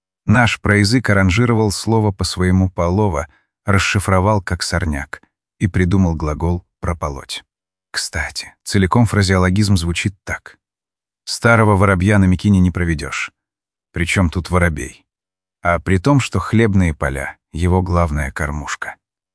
Наш проязык аранжировал слово по своему полово, расшифровал как сорняк и придумал глагол «прополоть». Кстати, целиком фразеологизм звучит так. Старого воробья на мекине не проведешь. Причем тут воробей? А при том, что хлебные поля — его главная кормушка.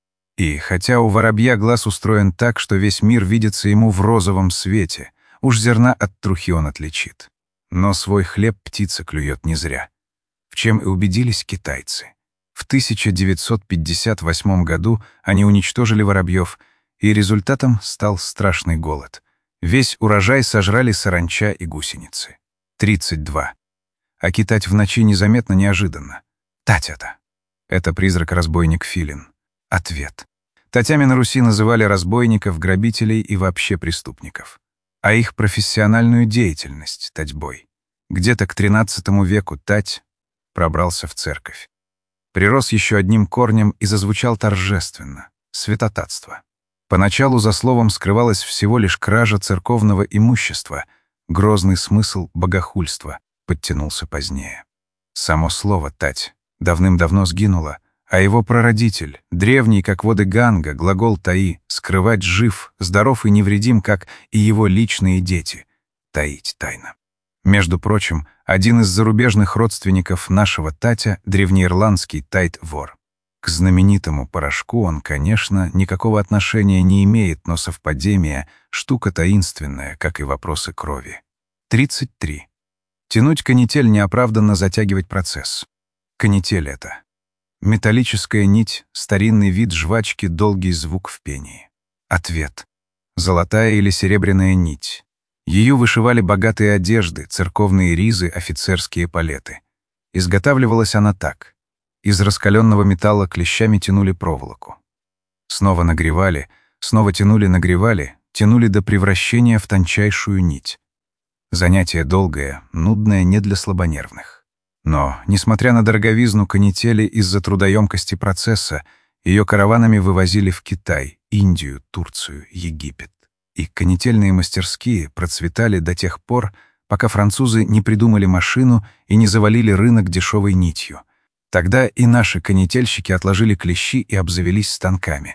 И хотя у воробья глаз устроен так, что весь мир видится ему в розовом свете, уж зерна от трухи он отличит. Но свой хлеб птица клюет не зря. В чем и убедились китайцы. В тысяча девятьсот пятьдесят восьмом году они уничтожили воробьев, и результатом стал страшный голод. Весь урожай сожрали саранча и гусеницы. тридцать два. А китать в ночи незаметно, неожиданно. Татя-то. Это призрак-разбойник Филин. Ответ. Татями на Руси называли разбойников, грабителей и вообще преступников. А их профессиональную деятельность — татьбой. Где-то к тринадцатому веку тать пробрался в церковь. Прирос еще одним корнем и зазвучал торжественно — святотатство. Поначалу за словом скрывалась всего лишь кража церковного имущества, грозный смысл богохульства подтянулся позднее. Само слово «тать» давным-давно сгинуло, а его прародитель, древний, как воды Ганга, глагол «таи», скрывать жив, здоров и невредим, как и его личные дети, таить тайно. Между прочим, один из зарубежных родственников нашего Татя — древнеирландский Тайт-вор. К знаменитому порошку он, конечно, никакого отношения не имеет, но совпадение — штука таинственная, как и вопросы крови. тридцать три. Тянуть канитель — неоправданно затягивать процесс. Канитель — это металлическая нить, старинный вид жвачки, долгий звук в пении. Ответ. Золотая или серебряная нить. Ее вышивали богатые одежды, церковные ризы, офицерские палеты. Изготавливалась она так. Из раскаленного металла клещами тянули проволоку. Снова нагревали, снова тянули, нагревали, тянули до превращения в тончайшую нить. Занятие долгое, нудное не для слабонервных. Но, несмотря на дороговизну канители из-за трудоемкости процесса, ее караванами вывозили в Китай, Индию, Турцию, Египет. И канительные мастерские процветали до тех пор, пока французы не придумали машину и не завалили рынок дешевой нитью. Тогда и наши канительщики отложили клещи и обзавелись станками.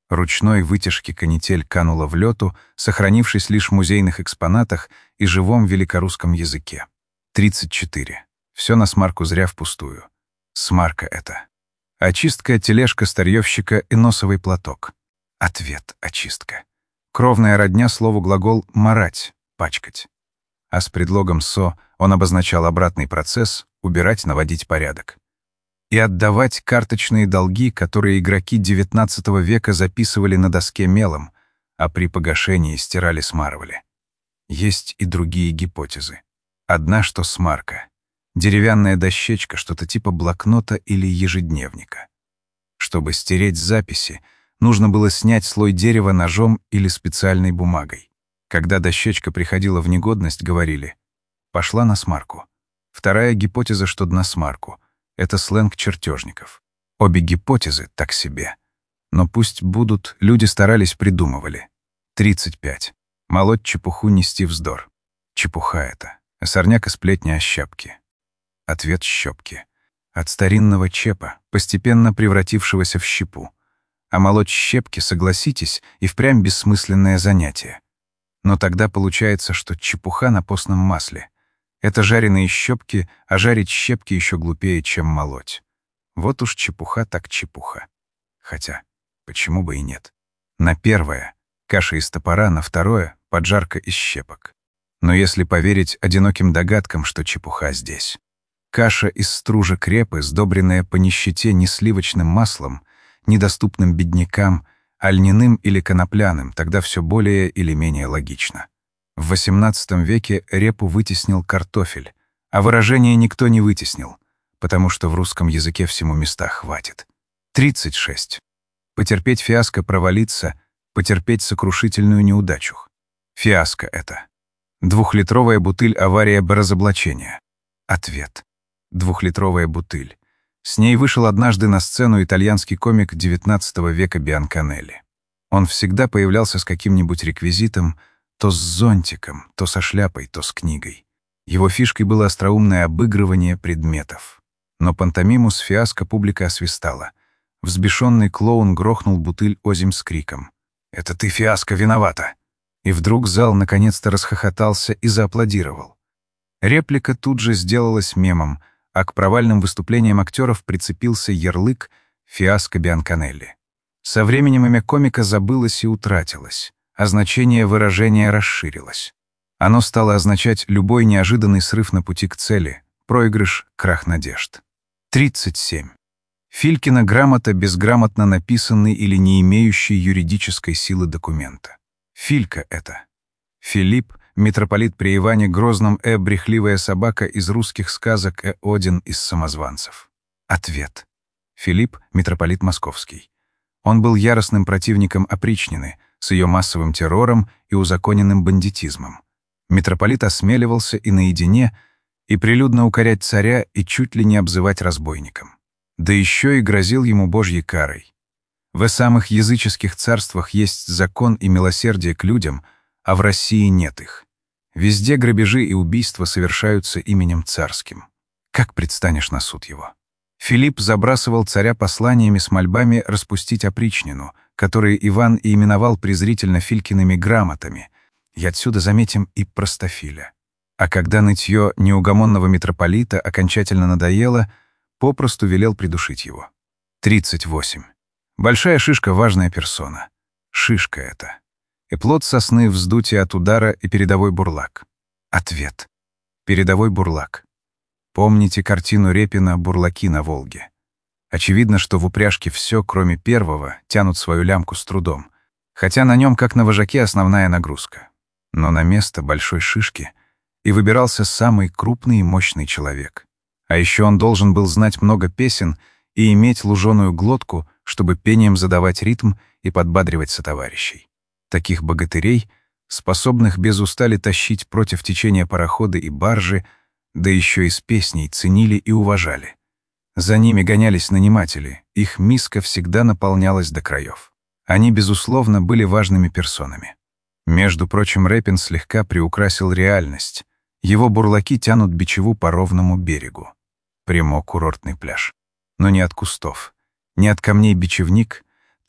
Ручной вытяжки канитель канула в лету, сохранившись лишь в музейных экспонатах и живом великорусском языке. тридцать четыре. Все на смарку зря впустую. Смарка это. Очистка, тележка старьевщика и носовый платок. Ответ — очистка. Кровная родня слову глагол «марать» — пачкать. А с предлогом «со» он обозначал обратный процесс — убирать, наводить порядок. И отдавать карточные долги, которые игроки девятнадцатого века записывали на доске мелом, а при погашении стирали-смарывали. Есть и другие гипотезы. Одна, что смарка. Деревянная дощечка, что-то типа блокнота или ежедневника. Чтобы стереть записи, нужно было снять слой дерева ножом или специальной бумагой. Когда дощечка приходила в негодность, говорили «пошла на смарку». Вторая гипотеза, что на смарку. Это сленг чертежников. Обе гипотезы так себе. Но пусть будут, люди старались, придумывали. тридцать пять. Молоть чепуху, нести вздор. Чепуха это. Сорняк и сплетня о щепке. Ответ — щепки. От старинного чепа, постепенно превратившегося в щепу. А молоть щепки, согласитесь, и впрямь бессмысленное занятие. Но тогда получается, что чепуха на постном масле. Это жареные щепки, а жарить щепки еще глупее, чем молоть. Вот уж чепуха так чепуха. Хотя, почему бы и нет? На первое — каша из топора, на второе — поджарка из щепок. Но если поверить одиноким догадкам, что чепуха здесь. Каша из стружа крепы, сдобренная по нищете не сливочным маслом, недоступным беднякам, а льняным или конопляным, тогда все более или менее логично. В восемнадцатом веке репу вытеснил картофель, а выражение никто не вытеснил, потому что в русском языке всему места хватит. тридцать шесть. Потерпеть фиаско, провалиться, потерпеть сокрушительную неудачу. Фиаско это. Двухлитровая бутыль, авария, разоблачения. Ответ. Двухлитровая бутыль. С ней вышел однажды на сцену итальянский комик девятнадцатого века Бианканелли. Он всегда появлялся с каким-нибудь реквизитом, то с зонтиком, то со шляпой, то с книгой. Его фишкой было остроумное обыгрывание предметов. Но пантомиму с фиаско публика освистала. Взбешенный клоун грохнул бутыль озимь с криком: «Это ты, фиаско, виновата!» И вдруг зал наконец-то расхохотался и зааплодировал. Реплика тут же сделалась мемом, а к провальным выступлениям актеров прицепился ярлык «фиаско Бианканелли». Со временем имя комика забылось и утратилось, а значение выражения расширилось. Оно стало означать любой неожиданный срыв на пути к цели, проигрыш, крах надежд. тридцать семь. Филькина грамота — безграмотно написанный или не имеющий юридической силы документа. Филька это. Филипп, митрополит при Иване Грозном, э, брехливая собака из русских сказок, э, Один из самозванцев. Ответ. Филипп, митрополит Московский. Он был яростным противником опричнины, с ее массовым террором и узаконенным бандитизмом. Митрополит осмеливался и наедине, и прилюдно укорять царя, и чуть ли не обзывать разбойником. Да еще и грозил ему Божьей карой. В самых языческих царствах есть закон и милосердие к людям, а в России нет их. Везде грабежи и убийства совершаются именем царским. Как предстанешь на суд его? Филипп забрасывал царя посланиями с мольбами распустить опричнину, которые Иван и именовал презрительно Филькиными грамотами, и отсюда заметим и простофиля. А когда нытье неугомонного митрополита окончательно надоело, попросту велел придушить его. тридцать восемь. Большая шишка — важная персона. Шишка это. И плод сосны, вздутие от удара и передовой бурлак. Ответ. Передовой бурлак. Помните картину Репина «Бурлаки на Волге»? Очевидно, что в упряжке все, кроме первого, тянут свою лямку с трудом, хотя на нем, как на вожаке, основная нагрузка. Но на место большой шишки и выбирался самый крупный и мощный человек. А еще он должен был знать много песен и иметь луженую глотку, чтобы пением задавать ритм и подбадривать сотоварищей. Таких богатырей, способных без устали тащить против течения пароходы и баржи, да еще и с песней ценили и уважали. За ними гонялись наниматели, их миска всегда наполнялась до краев. Они, безусловно, были важными персонами. Между прочим, Репин слегка приукрасил реальность. Его бурлаки тянут бичеву по ровному берегу. Прямо курортный пляж. Но не от кустов, не от камней бичевник,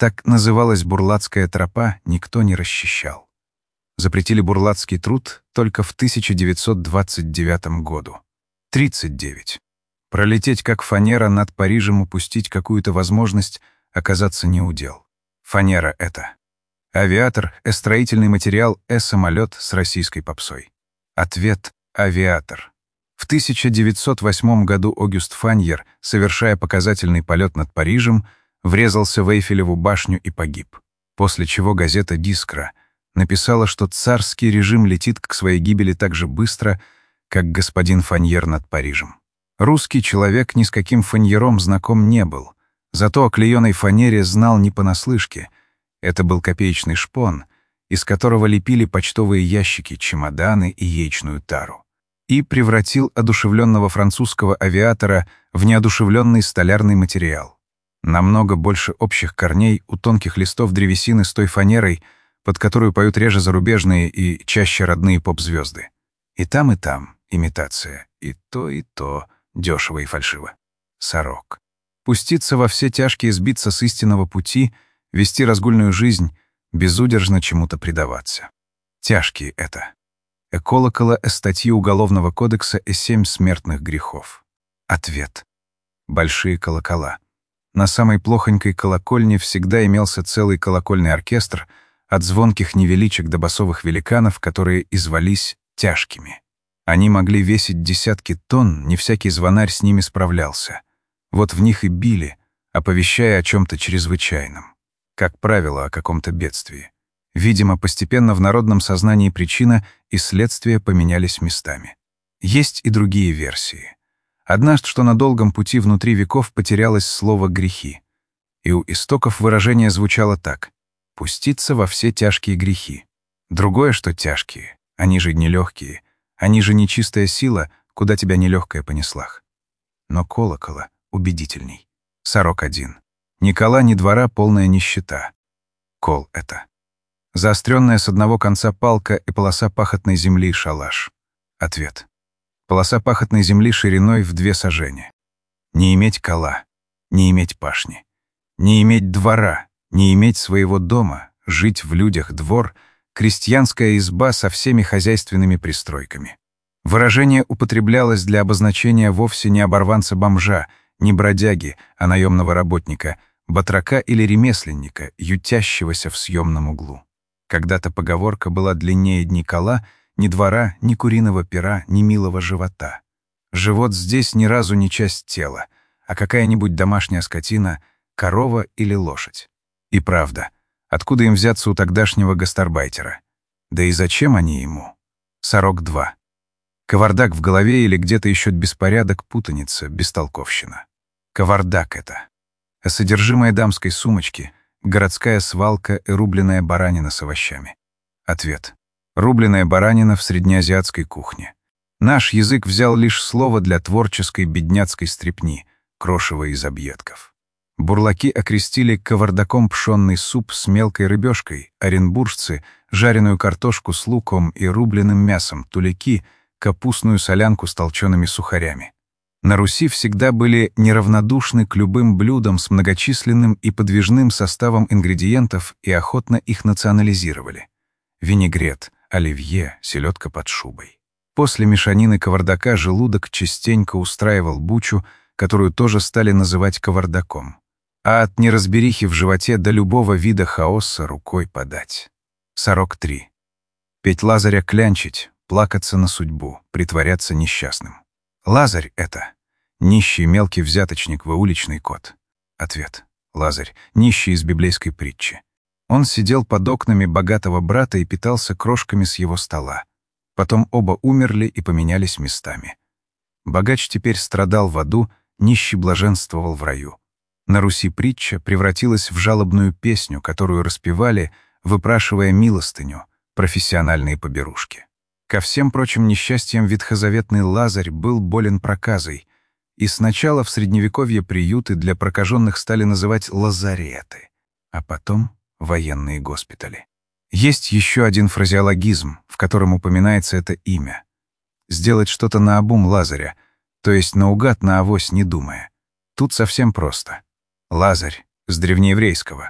Так называлась Бурлацкая тропа, никто не расчищал. Запретили бурлацкий труд только в тысяча девятьсот двадцать девятом году. тридцать девять. Пролететь как фанера над Парижем, упустить какую-то возможность, оказаться не удел. Фанера — это авиатор, э строительный материал, э самолет с российской попсой. Ответ — авиатор. В тысяча девятьсот восьмом году Огюст Фаньер, совершая показательный полет над Парижем, врезался в Эйфелеву башню и погиб. После чего газета «Дискра» написала, что царский режим летит к своей гибели так же быстро, как господин Фаньер над Парижем. Русский человек ни с каким Фаньером знаком не был, зато о клееной фанере знал не понаслышке. Это был копеечный шпон, из которого лепили почтовые ящики, чемоданы и яичную тару. И превратил одушевленного французского авиатора в неодушевленный столярный материал. Намного больше общих корней у тонких листов древесины с той фанерой, под которую поют реже зарубежные и чаще родные поп-звезды. И там, и там имитация, и то, и то дешево и фальшиво. Сорок. Пуститься во все тяжкие, сбиться с истинного пути, вести разгульную жизнь, безудержно чему-то предаваться. Тяжкие это. Эколокола э статьи Уголовного кодекса э семь смертных грехов. Ответ. Большие колокола. На самой плохонькой колокольне всегда имелся целый колокольный оркестр, от звонких невеличек до басовых великанов, которые и звались тяжкими. Они могли весить десятки тонн, не всякий звонарь с ними справлялся. Вот в них и били, оповещая о чем-то чрезвычайном. Как правило, о каком-то бедствии. Видимо, постепенно в народном сознании причина и следствие поменялись местами. Есть и другие версии. Одна, что на долгом пути внутри веков потерялось слово «грехи». И у истоков выражение звучало так: «пуститься во все тяжкие грехи». Другое, что тяжкие, они же нелегкие, они же нечистая сила, куда тебя нелегкая понеслах. Но колокола убедительней. Сорок один. Ни кола, ни двора, полная нищета. Кол — это заостренная с одного конца палка и полоса пахотной земли — шалаш. Ответ. Полоса пахотной земли шириной в две сажени. Не иметь кола, не иметь пашни, не иметь двора, не иметь своего дома, жить в людях двор, крестьянская изба со всеми хозяйственными пристройками. Выражение употреблялось для обозначения вовсе не оборванца-бомжа, не бродяги, а наемного работника, батрака или ремесленника, ютящегося в съемном углу. Когда-то поговорка была длиннее дни кола, ни двора, ни куриного пера, ни милого живота. Живот здесь ни разу не часть тела, а какая-нибудь домашняя скотина, корова или лошадь. И правда, откуда им взяться у тогдашнего гастарбайтера? Да и зачем они ему? Сорок два. Кавардак в голове или где-то еще беспорядок, путаница, бестолковщина. Кавардак это. А содержимое дамской сумочки — городская свалка и рубленая баранина с овощами. Ответ. Рубленая баранина в среднеазиатской кухне. Наш язык взял лишь слово для творческой бедняцкой стряпни, крошево из объедков. Бурлаки окрестили кавардаком пшенный суп с мелкой рыбешкой, оренбуржцы — жареную картошку с луком и рубленым мясом, туляки — капустную солянку с толчеными сухарями. На Руси всегда были неравнодушны к любым блюдам с многочисленным и подвижным составом ингредиентов и охотно их национализировали. Винегрет, оливье, селедка под шубой. После мешанины кавардака желудок частенько устраивал бучу, которую тоже стали называть кавардаком. А от неразберихи в животе до любого вида хаоса рукой подать. Сорок три. Петь Лазаря клянчить, плакаться на судьбу, притворяться несчастным. Лазарь — это нищий мелкий взяточник, выуличный кот. Ответ. Лазарь — нищий из библейской притчи. Он сидел под окнами богатого брата и питался крошками с его стола. Потом оба умерли и поменялись местами. Богач теперь страдал в аду, нищий блаженствовал в раю. На Руси притча превратилась в жалобную песню, которую распевали, выпрашивая милостыню, профессиональные поберушки. Ко всем прочим несчастьям ветхозаветный Лазарь был болен проказой, и сначала в Средневековье приюты для прокаженных стали называть лазареты, а потом — военные госпитали. Есть еще один фразеологизм, в котором упоминается это имя. Сделать что-то наобум Лазаря, то есть наугад наавось не думая. Тут совсем просто. Лазарь с древнееврейского.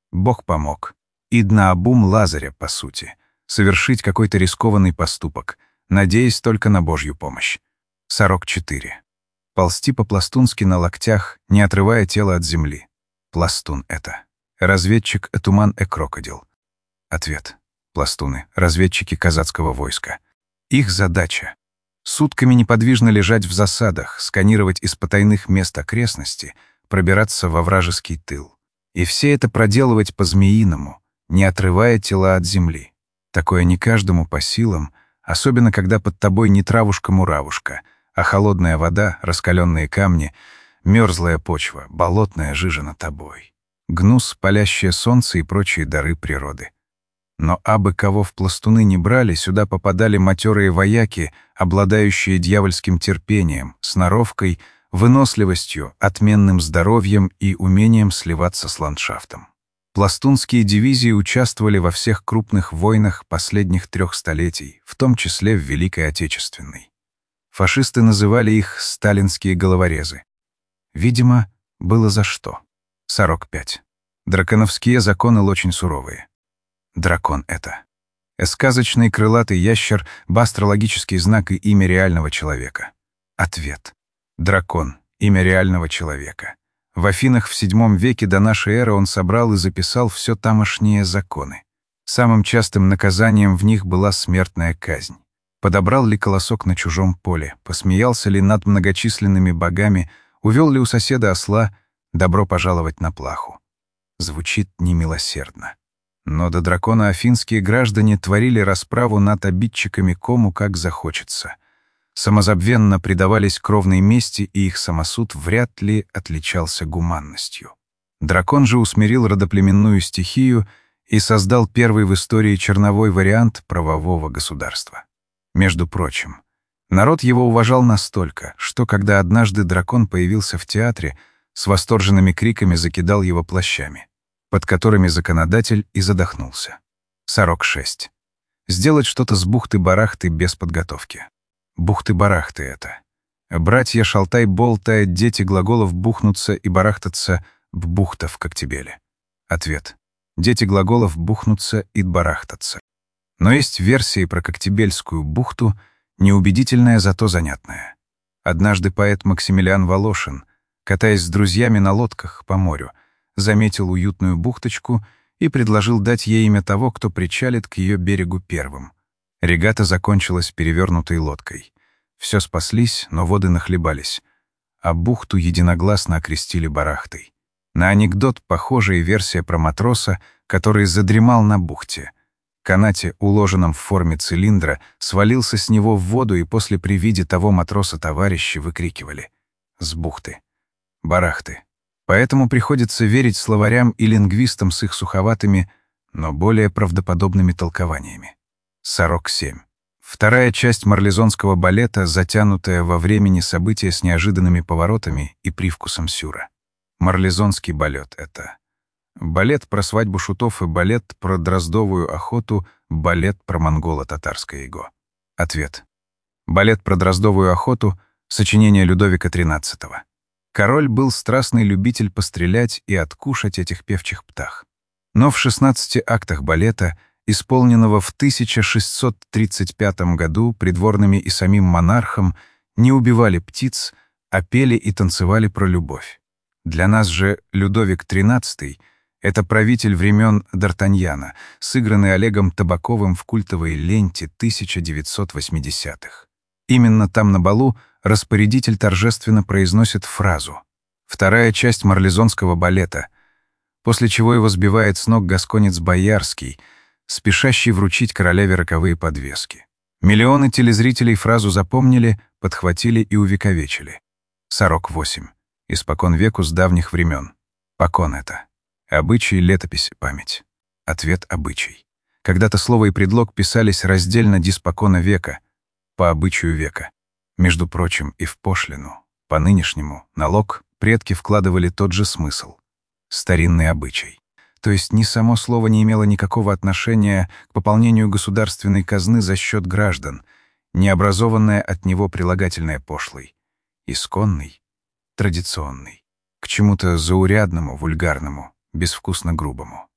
Бог помог. Иднаабум Лазаря, по сути, совершить какой-то рискованный поступок, надеясь только на Божью помощь. сорок четыре. Ползти по-пластунски на локтях, не отрывая тело от земли. Пластун это. Разведчик Этуман-э-крокодил. Ответ. Пластуны — разведчики казацкого войска. Их задача — сутками неподвижно лежать в засадах, сканировать из потайных мест окрестности, пробираться во вражеский тыл. И все это проделывать по-змеиному, не отрывая тела от земли. Такое не каждому по силам, особенно когда под тобой не травушка-муравушка, а холодная вода, раскаленные камни, мерзлая почва, болотная жижа над тобой, гнус, палящее солнце и прочие дары природы. Но абы кого в пластуны не брали, сюда попадали матерые вояки, обладающие дьявольским терпением, сноровкой, выносливостью, отменным здоровьем и умением сливаться с ландшафтом. Пластунские дивизии участвовали во всех крупных войнах последних трех столетий, в том числе в Великой Отечественной. Фашисты называли их «сталинские головорезы». Видимо, было за что. сорок пять. Драконовские законы очень суровые. Дракон это. Сказочный крылатый ящер, астрологический знак и имя реального человека. Ответ. Дракон — имя реального человека. В Афинах в седьмом веке до нашей эры он собрал и записал все тамошние законы. Самым частым наказанием в них была смертная казнь. Подобрал ли колосок на чужом поле, посмеялся ли над многочисленными богами, увел ли у соседа осла, добро пожаловать на плаху. Звучит немилосердно. Но до дракона афинские граждане творили расправу над обидчиками кому как захочется. Самозабвенно предавались кровной мести, и их самосуд вряд ли отличался гуманностью. Дракон же усмирил родоплеменную стихию и создал первый в истории черновой вариант правового государства. Между прочим, народ его уважал настолько, что когда однажды дракон появился в театре, с восторженными криками закидал его плащами, под которыми законодатель и задохнулся. сорок шесть. Сделать что-то с бухты-барахты без подготовки. Бухты-барахты это. Братья Шалтай-Болтай, дети глаголов бухнуться и барахтаться в бухта в Коктебеле. Ответ. Дети глаголов бухнуться и барахтаться. Но есть версии про Коктебельскую бухту, неубедительная, зато занятная. Однажды поэт Максимилиан Волошин, катаясь с друзьями на лодках по морю, заметил уютную бухточку и предложил дать ей имя того, кто причалит к ее берегу первым. Регата закончилась перевернутой лодкой. Все спаслись, но воды нахлебались, а бухту единогласно окрестили барахтой. На анекдот похожая версия про матроса, который задремал на бухте. Канате, уложенном в форме цилиндра, свалился с него в воду, и после при виде того матроса товарищи выкрикивали: «С бухты! Барахты!» Поэтому приходится верить словарям и лингвистам с их суховатыми, но более правдоподобными толкованиями. сорок семь. Вторая часть марлезонского балета, затянутая во времени события с неожиданными поворотами и привкусом сюра. Марлезонский балет — это балет про свадьбу шутов и балет про дроздовую охоту, балет про монголо-татарское иго. Ответ. Балет про дроздовую охоту — сочинение Людовика тринадцатого. Король был страстный любитель пострелять и откушать этих певчих птах. Но в шестнадцати актах балета, исполненного в тысяча шестьсот тридцать пятом году придворными и самим монархом, не убивали птиц, а пели и танцевали про любовь. Для нас же Людовик тринадцатый — это правитель времен Д'Артаньяна, сыгранный Олегом Табаковым в культовой ленте тысяча девятьсот восьмидесятых. Именно там на балу распорядитель торжественно произносит фразу «Вторая часть марлезонского балета», после чего его сбивает с ног гасконец Боярский, спешащий вручить королеве роковые подвески. Миллионы телезрителей фразу запомнили, подхватили и увековечили. сорок восемь. Испокон веку с давних времен. Покон это. Обычай, летопись, память. Ответ — обычай. Когда-то слово и предлог писались раздельно диспокона века, по обычаю века. Между прочим, и в пошлину, по нынешнему, налог предки вкладывали тот же смысл. Старинный обычай. То есть ни само слово не имело никакого отношения к пополнению государственной казны за счет граждан, не образованное от него прилагательное пошлый. Исконный, традиционный. К чему-то заурядному, вульгарному, безвкусно грубому.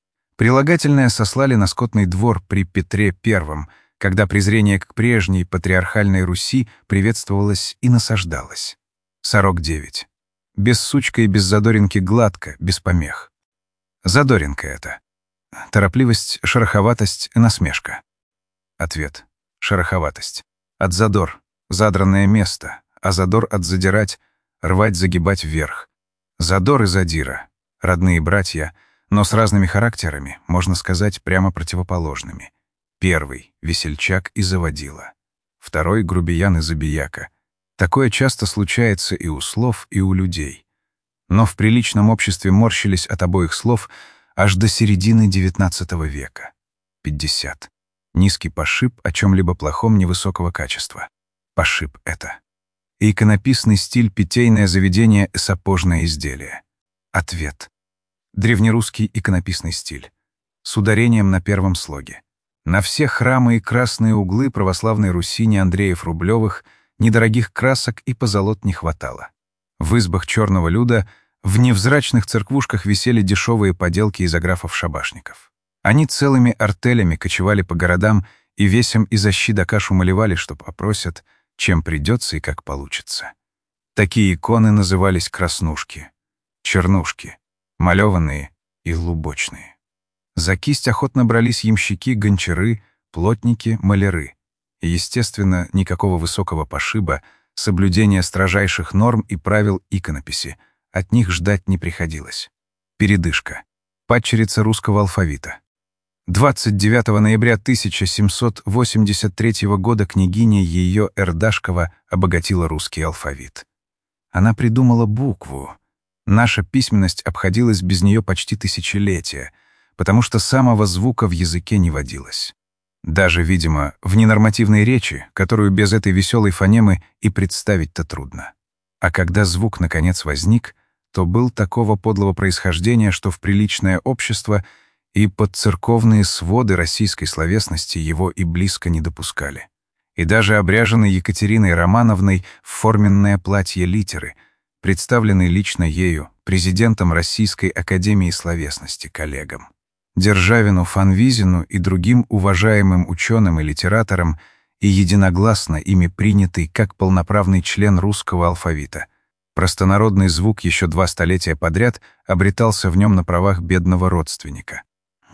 Прилагательное сослали на скотный двор при Петре Первом, когда презрение к прежней патриархальной Руси приветствовалось и насаждалось. Сорок девять. Без сучка и без задоринки гладко, без помех. Задоринка это. Торопливость, шероховатость, насмешка. Ответ. Шероховатость. От задор. Задранное место. А задор от задирать, рвать, загибать вверх. Задор и задира. Родные братья, но с разными характерами, можно сказать, прямо противоположными. Первый — весельчак и заводила. Второй — грубиян и забияка. Такое часто случается и у слов, и у людей. Но в приличном обществе морщились от обоих слов аж до середины девятнадцатого века. пятьдесят. Низкий пошиб о чем-либо плохом невысокого качества. Пошиб это. И иконописный стиль — питейное заведение, сапожное изделие. Ответ. Древнерусский иконописный стиль. С ударением на первом слоге. На все храмы и красные углы православной Руси ни Андреев-Рублевых, ни дорогих красок и позолот не хватало. В избах черного люда, в невзрачных церквушках висели дешевые поделки из аграфов-шабашников. Они целыми артелями кочевали по городам и весям из щи до каш умалевали, что попросят, чем придется и как получится. Такие иконы назывались краснушки, чернушки, малеванные и лубочные. За кисть охотно брались ямщики, гончары, плотники, маляры. И, естественно, никакого высокого пошиба, соблюдения строжайших норм и правил иконописи от них ждать не приходилось. Передышка. Падчерица русского алфавита. двадцать девятого ноября тысяча семьсот восемьдесят третьего года княгиня ее Эрдашкова обогатила русский алфавит. Она придумала букву. Наша письменность обходилась без нее почти тысячелетия, потому что самого звука в языке не водилось. Даже, видимо, в ненормативной речи, которую без этой веселой фонемы и представить-то трудно. А когда звук наконец возник, то был такого подлого происхождения, что в приличное общество и под церковные своды российской словесности его и близко не допускали. И даже обряженный Екатериной Романовной в форменное платье литеры, представленный лично ею, президентом Российской академии словесности, коллегам. Державину, Фанвизину и другим уважаемым ученым и литераторам и единогласно ими принятый как полноправный член русского алфавита. Простонародный звук еще два столетия подряд обретался в нем на правах бедного родственника.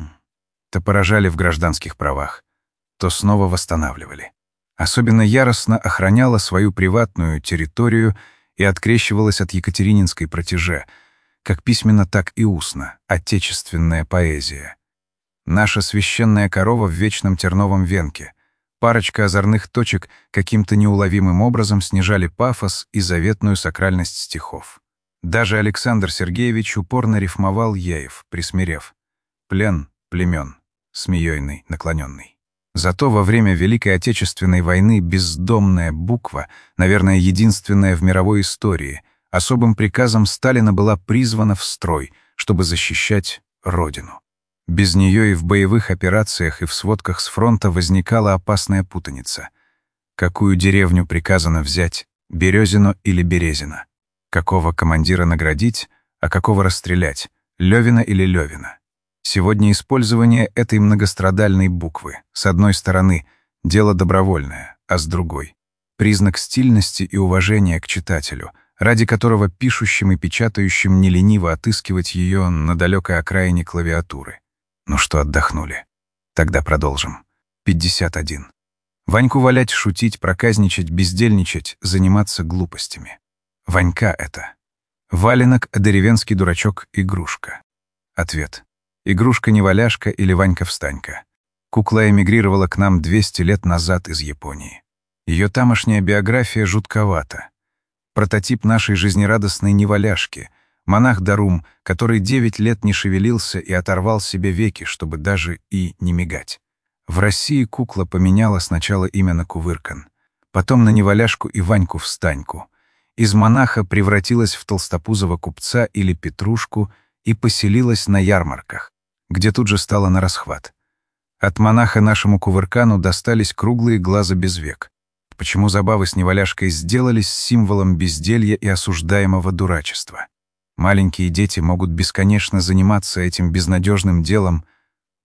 То поражали в гражданских правах, то снова восстанавливали. Особенно яростно охраняла свою приватную территорию и открещивалась от екатерининской протеже, как письменно, так и устно, отечественная поэзия. Наша священная корова в вечном терновом венке. Парочка озорных точек каким-то неуловимым образом снижали пафос и заветную сакральность стихов. Даже Александр Сергеевич упорно рифмовал Еев, присмирев. Плен, племен, смеёйный, наклоненный. Зато во время Великой Отечественной войны бездомная буква, наверное, единственная в мировой истории, особым приказом Сталина была призвана в строй, чтобы защищать Родину. Без нее и в боевых операциях, и в сводках с фронта возникала опасная путаница. Какую деревню приказано взять, Березино или Березино? Какого командира наградить, а какого расстрелять, Левина или Левина? Сегодня использование этой многострадальной буквы, с одной стороны, дело добровольное, а с другой — признак стильности и уважения к читателю, ради которого пишущим и печатающим не лениво отыскивать ее на далекой окраине клавиатуры. Ну что, отдохнули? Тогда продолжим. пятьдесят один. Ваньку валять, шутить, проказничать, бездельничать, заниматься глупостями. Ванька это. Валенок, а деревенский дурачок — игрушка. Ответ. Игрушка-неваляшка или Ванька-встанька. Кукла эмигрировала к нам двести лет назад из Японии. Ее тамошняя биография жутковата. Прототип нашей жизнерадостной неваляшки, монах Дарум, который девять лет не шевелился и оторвал себе веки, чтобы даже и не мигать. В России кукла поменяла сначала имя на Кувыркан, потом на неваляшку и Ваньку-встаньку. Из монаха превратилась в толстопузого купца или петрушку и поселилась на ярмарках, где тут же стала нарасхват. От монаха нашему Кувыркану достались круглые глаза без век. Почему забавы с неваляшкой сделались символом безделья и осуждаемого дурачества? Маленькие дети могут бесконечно заниматься этим безнадежным делом,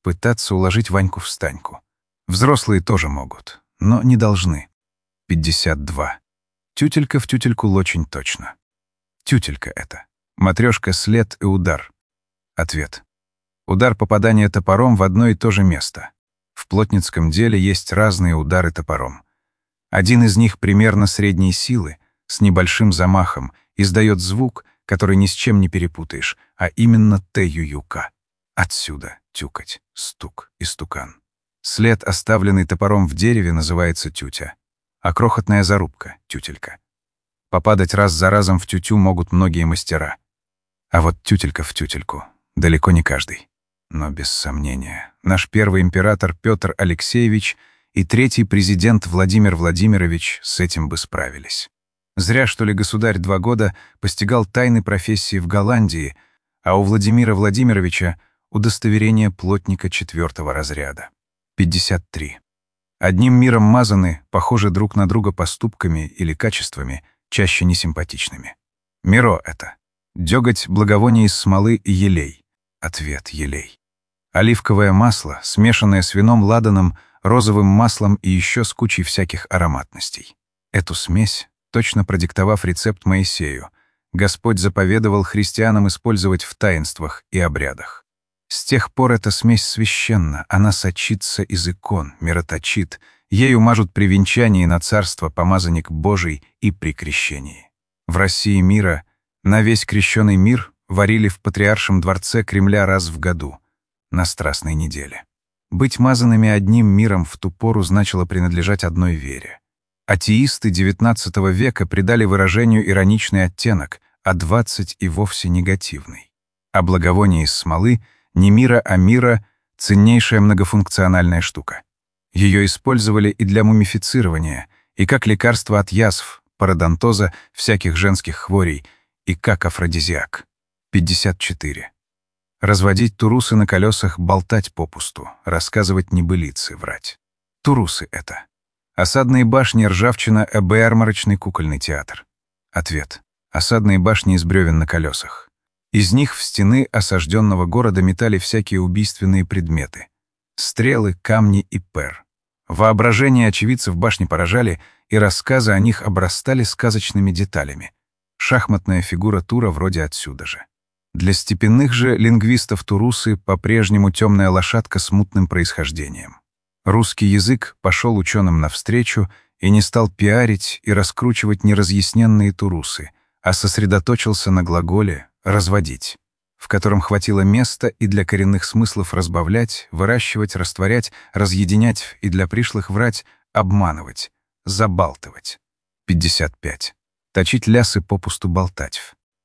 Пытаться уложить Ваньку в Станьку. Взрослые тоже могут, но не должны. пятьдесят два. Тютелька в тютельку лочень точно. Тютелька это. Матрёшка, след и удар. Ответ. Удар попадания топором в одно и то же место. В плотницком деле есть разные удары топором. Один из них примерно средней силы, с небольшим замахом, издает звук, который ни с чем не перепутаешь, а именно Т-ю-ю-ка. Отсюда тюкать, стук и стукан. След, оставленный топором в дереве, называется тютя, а крохотная зарубка — тютелька. Попадать раз за разом в тютю могут многие мастера. А вот тютелька в тютельку — далеко не каждый. Но без сомнения, наш первый император Петр Алексеевич и третий президент Владимир Владимирович с этим бы справились. Зря, что ли, государь два года постигал тайны профессии в Голландии, а у Владимира Владимировича удостоверение плотника четвертого разряда. пятьдесят три. Одним миром мазаны, похожи друг на друга поступками или качествами, чаще несимпатичными. Миро это. Дёготь, благовоние из смолы и елей. Ответ — елей. Оливковое масло, смешанное с вином ладаном, розовым маслом и еще с кучей всяких ароматностей. Эту смесь, точно продиктовав рецепт Моисею, Господь заповедовал христианам использовать в таинствах и обрядах. С тех пор эта смесь священна, она сочится из икон, мироточит, ею мажут при венчании на царство помазанник Божий и при крещении. В России мира на весь крещеный мир варили в Патриаршем дворце Кремля раз в году, на Страстной неделе. Быть мазанными одним миром в ту пору значило принадлежать одной вере. Атеисты девятнадцатого века придали выражению ироничный оттенок, а двадцать и вовсе негативный. А благовоние из смолы — не мира, а мира — ценнейшая многофункциональная штука. Ее использовали и для мумифицирования, и как лекарство от язв, пародонтоза, всяких женских хворей, и как афродизиак. пятьдесят четыре. Разводить турусы на колесах, болтать попусту, рассказывать небылицы, врать. Турусы это. Осадные башни, ржавчина, ЭБ, ярмарочный кукольный театр. Ответ. Осадные башни из бревен на колесах. Из них в стены осажденного города метали всякие убийственные предметы. Стрелы, камни и пер. Воображение очевидцев башни поражали, и рассказы о них обрастали сказочными деталями. Шахматная фигура тура вроде отсюда же. Для степенных же лингвистов турусы по-прежнему темная лошадка с мутным происхождением. Русский язык пошел ученым навстречу и не стал пиарить и раскручивать неразъясненные турусы, а сосредоточился на глаголе «разводить», в котором хватило места и для коренных смыслов разбавлять, выращивать, растворять, разъединять и для пришлых врать, обманывать, забалтывать. пятьдесят пять. Точить лясы попусту болтать.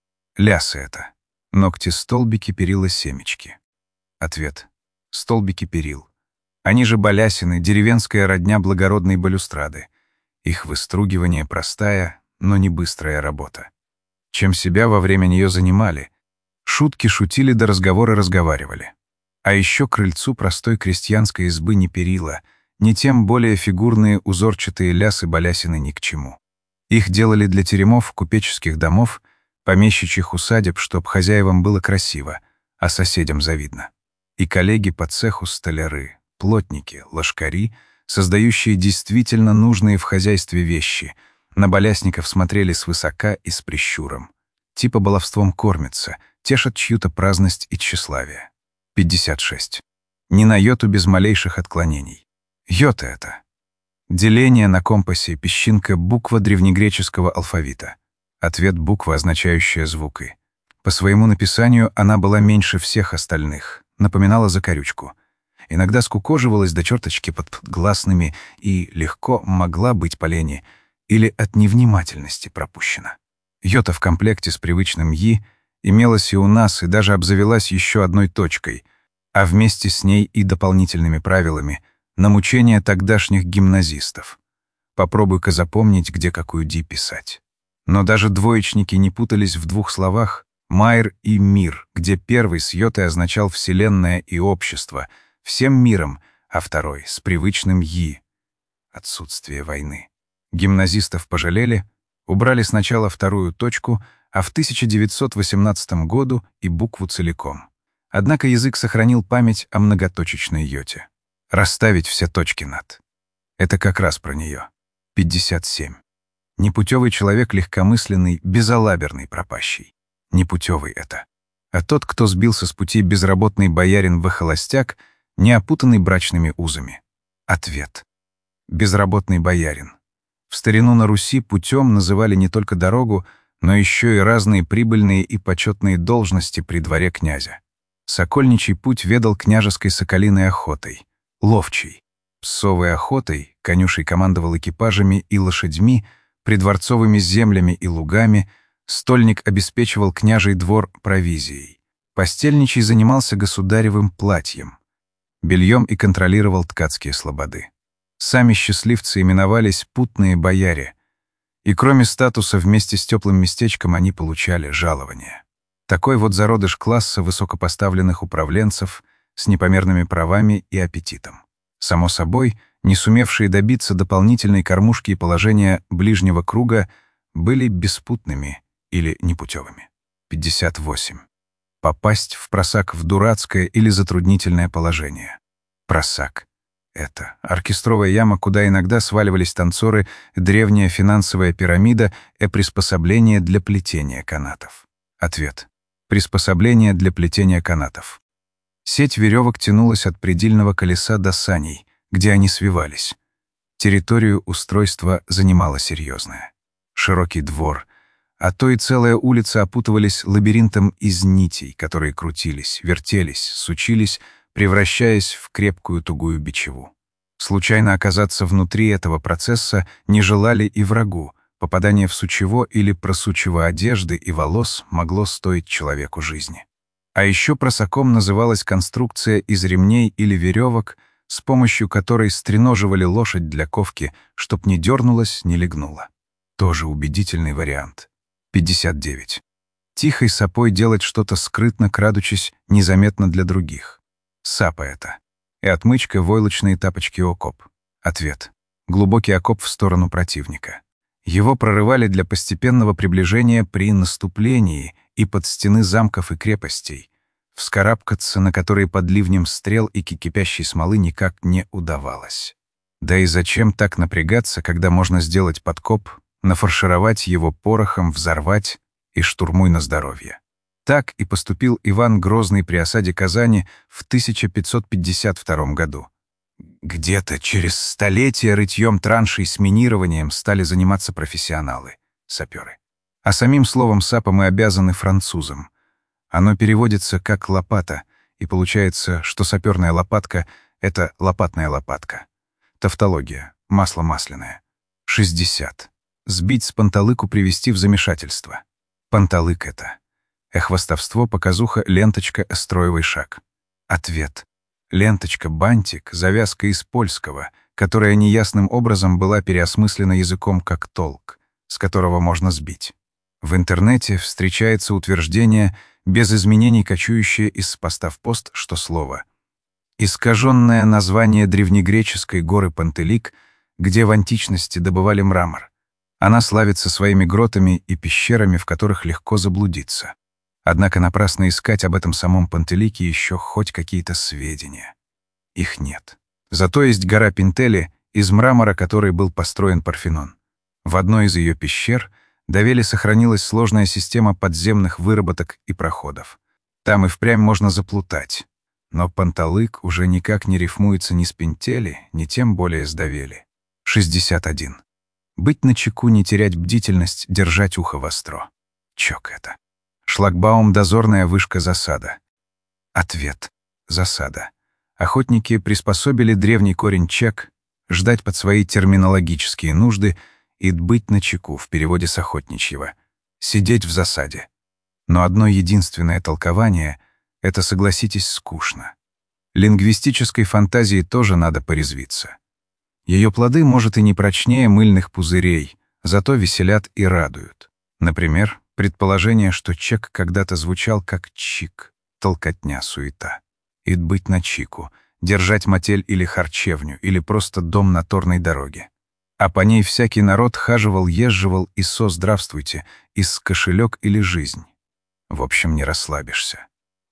Лясы это. Ногти, столбики, перила, семечки. Ответ. Столбики перил. Они же балясины, деревенская родня благородной балюстрады. Их выстругивание простая, но не быстрая работа. Чем себя во время нее занимали. Шутки шутили, да разговоры разговаривали. А еще к крыльцу простой крестьянской избы не перила, ни тем более фигурные узорчатые лясы-балясины ни к чему. Их делали для теремов, купеческих домов, помещичьих усадеб, чтоб хозяевам было красиво, а соседям завидно. И коллеги по цеху столяры, плотники, ложкари, создающие действительно нужные в хозяйстве вещи, на балясников смотрели свысока и с прищуром. Типа баловством кормятся, тешат чью-то праздность и тщеславие. пятьдесят шесть. Ни на йоту без малейших отклонений. Йота это. Деление на компасе, песчинка, буква древнегреческого алфавита. Ответ — буква, означающая звук «и». По своему написанию она была меньше всех остальных, напоминала закорючку. Иногда скукоживалась до черточки под гласными и легко могла быть по лени или от невнимательности пропущена. Йота в комплекте с привычным «и» имелась и у нас, и даже обзавелась еще одной точкой, а вместе с ней и дополнительными правилами на мучения тогдашних гимназистов. Попробуй-ка запомнить, где какую «ди» писать. Но даже двоечники не путались в двух словах «майр» и «мир», где первый с йотой означал «вселенная» и «общество», всем миром, а второй — с привычным «и» — отсутствие войны. Гимназистов пожалели, убрали сначала вторую точку, а в тысяча девятьсот восемнадцатом году и букву целиком. Однако язык сохранил память о многоточечной йоте. Расставить все точки над. Это как раз про нее. пятьдесят семь. Непутевый человек легкомысленный, безалаберный пропащий. Непутевый это. А тот, кто сбился с пути безработный боярин в холостяк, не опутанный брачными узами. Ответ. Безработный боярин. В старину на Руси путем называли не только дорогу, но еще и разные прибыльные и почетные должности при дворе князя. Сокольничий путь ведал княжеской соколиной охотой. Ловчий. Псовой охотой конюшей командовал экипажами и лошадьми, придворцовыми землями и лугами, стольник обеспечивал княжий двор провизией. Постельничий занимался государевым платьем, бельем и контролировал ткацкие слободы. Сами счастливцы именовались путные бояре, и кроме статуса вместе с теплым местечком они получали жалование. Такой вот зародыш класса высокопоставленных управленцев с непомерными правами и аппетитом. Само собой, не сумевшие добиться дополнительной кормушки и положения ближнего круга были беспутными или непутевыми. пятьдесят восемь. Попасть в просак в дурацкое или затруднительное положение. Просак. Это оркестровая яма, куда иногда сваливались танцоры, древняя финансовая пирамида и приспособление для плетения канатов. Ответ. Приспособление для плетения канатов. Сеть веревок тянулась от предельного колеса до саней, где они свивались. Территорию устройства занимала серьезная. Широкий двор, а то и целая улица опутывались лабиринтом из нитей, которые крутились, вертелись, сучились, превращаясь в крепкую тугую бичеву. Случайно оказаться внутри этого процесса не желали и врагу. Попадание в сучево или просучево одежды и волос могло стоить человеку жизни. А еще просаком называлась конструкция из ремней или веревок, с помощью которой стреноживали лошадь для ковки, чтоб не дернулась, не легнула. Тоже убедительный вариант. пятьдесят девять. Тихой сапой делать что-то скрытно, крадучись, незаметно для других. Сапа это. И отмычка войлочные тапочки окоп. Ответ. Глубокий окоп в сторону противника. Его прорывали для постепенного приближения при наступлении и под стены замков и крепостей, вскарабкаться на которые под ливнем стрел и кипящей смолы никак не удавалось. Да и зачем так напрягаться, когда можно сделать подкоп, нафаршировать его порохом, взорвать и штурмуй на здоровье. Так и поступил Иван Грозный при осаде Казани в тысяча пятьсот пятьдесят втором году. Где-то через столетия рытьем траншей с минированием стали заниматься профессионалы, саперы. А самим словом сапа мы обязаны французам. Оно переводится как «лопата», и получается, что саперная лопатка — это лопатная лопатка. Тавтология. Масло масляное. шестьдесят. Сбить с панталыку, привести в замешательство. Панталык — это. Эхвостовство, показуха, ленточка, строевый шаг. Ответ. Ленточка, бантик, завязка из польского, которая неясным образом была переосмыслена языком как толк, с которого можно сбить. В интернете встречается утверждение, без изменений кочующее из поста в пост, что слово. Искаженное название древнегреческой горы Пантелик, где в античности добывали мрамор. Она славится своими гротами и пещерами, в которых легко заблудиться. Однако напрасно искать об этом самом Пантелике еще хоть какие-то сведения. Их нет. Зато есть гора Пинтели, из мрамора которой был построен Парфенон. В одной из ее пещер довеле сохранилась сложная система подземных выработок и проходов. Там и впрямь можно заплутать. Но Панталык уже никак не рифмуется ни с Пинтели, ни тем более с Довели. шестьдесят один. Быть начеку, не терять бдительность, держать ухо востро. Чок это. Шлагбаум — дозорная вышка, засада. Ответ. Засада. Охотники приспособили древний корень чек, ждать под свои терминологические нужды и быть начеку в переводе с охотничьего. Сидеть в засаде. Но одно единственное толкование — это, согласитесь, скучно. Лингвистической фантазии тоже надо порезвиться. Ее плоды, может, и не прочнее мыльных пузырей, зато веселят и радуют. Например, предположение, что чек когда-то звучал как чик, толкотня, суета. И быть на чику, держать мотель или харчевню, или просто дом на торной дороге. А по ней всякий народ хаживал, езживал и со «здравствуйте», из кошелек или жизнь. В общем, не расслабишься.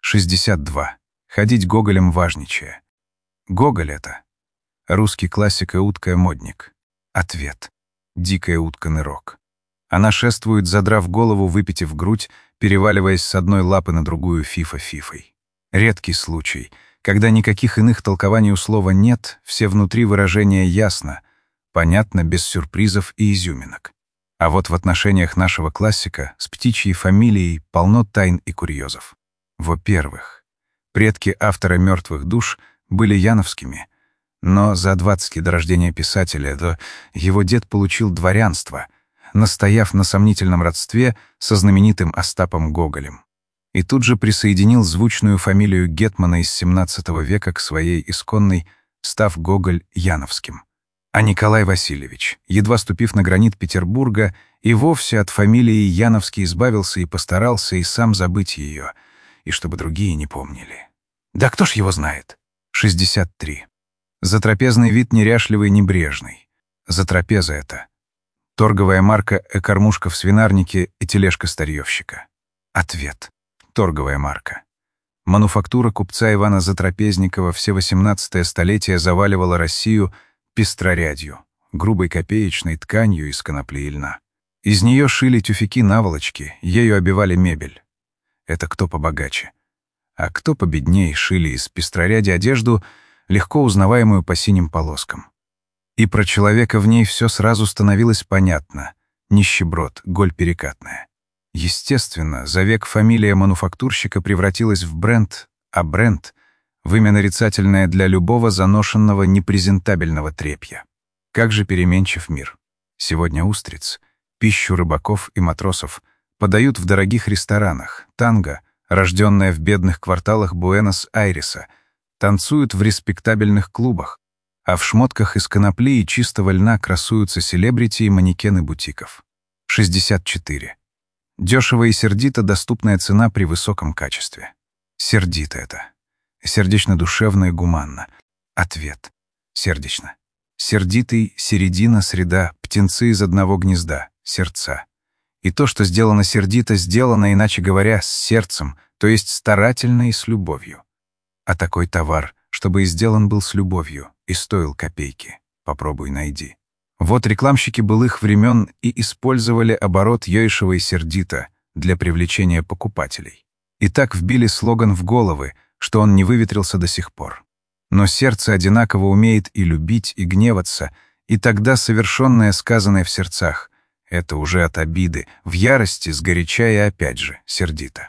шестьдесят два. Ходить гоголем важничая. Гоголь — это русский классик и утка-модник. Ответ. Дикая утка-нырок. Она шествует, задрав голову, выпитив грудь, переваливаясь с одной лапы на другую фифа фифой. Редкий случай, когда никаких иных толкований у слова нет, все внутри выражения ясно, понятно, без сюрпризов и изюминок. А вот в отношениях нашего классика с птичьей фамилией полно тайн и курьезов. Во-первых, предки автора «Мертвых душ» были яновскими, но за двадцать лет до рождения писателя до его дед получил дворянство, настояв на сомнительном родстве со знаменитым Остапом Гоголем. И тут же присоединил звучную фамилию гетмана из семнадцатого века к своей исконной, став Гоголь Яновским. А Николай Васильевич, едва ступив на гранит Петербурга, и вовсе от фамилии Яновский избавился и постарался и сам забыть ее, и чтобы другие не помнили. Да кто ж его знает? шестьдесят три. Затрапезный вид неряшливый, небрежный. Затрапеза — это торговая марка «Э-кормушка» в свинарнике и тележка старьевщика. Ответ. Торговая марка. Мануфактура купца Ивана Затрапезникова все восемнадцатое столетие заваливала Россию пестрорядью, грубой копеечной тканью из конопли и льна. Из нее шили тюфяки-наволочки, ею обивали мебель. Это кто побогаче. А кто победнее шили из пестроряди одежду, легко узнаваемую по синим полоскам. И про человека в ней все сразу становилось понятно. Нищеброд, голь перекатная. Естественно, за век фамилия мануфактурщика превратилась в бренд, а бренд — в имя нарицательное для любого заношенного непрезентабельного трепья. Как же переменчив мир. Сегодня устриц, пищу рыбаков и матросов, подают в дорогих ресторанах, танго, рожденная в бедных кварталах Буэнос-Айреса, танцуют в респектабельных клубах, а в шмотках из конопли и чистого льна красуются селебрити и манекены бутиков. шестьдесят четыре. Дешево и сердито доступная цена при высоком качестве. Сердито это. Сердечно-душевно и гуманно. Ответ. Сердечно. Сердитый, середина, среда, птенцы из одного гнезда, сердца. И то, что сделано сердито, сделано, иначе говоря, с сердцем, то есть старательно и с любовью. А такой товар, чтобы и сделан был с любовью, и стоил копейки. Попробуй найди. Вот рекламщики былых времен и использовали оборот «Йойшево и сердито» для привлечения покупателей. И так вбили слоган в головы, что он не выветрился до сих пор. Но сердце одинаково умеет и любить, и гневаться, и тогда совершенное, сказанное в сердцах — это уже от обиды, в ярости, сгоряча и опять же сердито.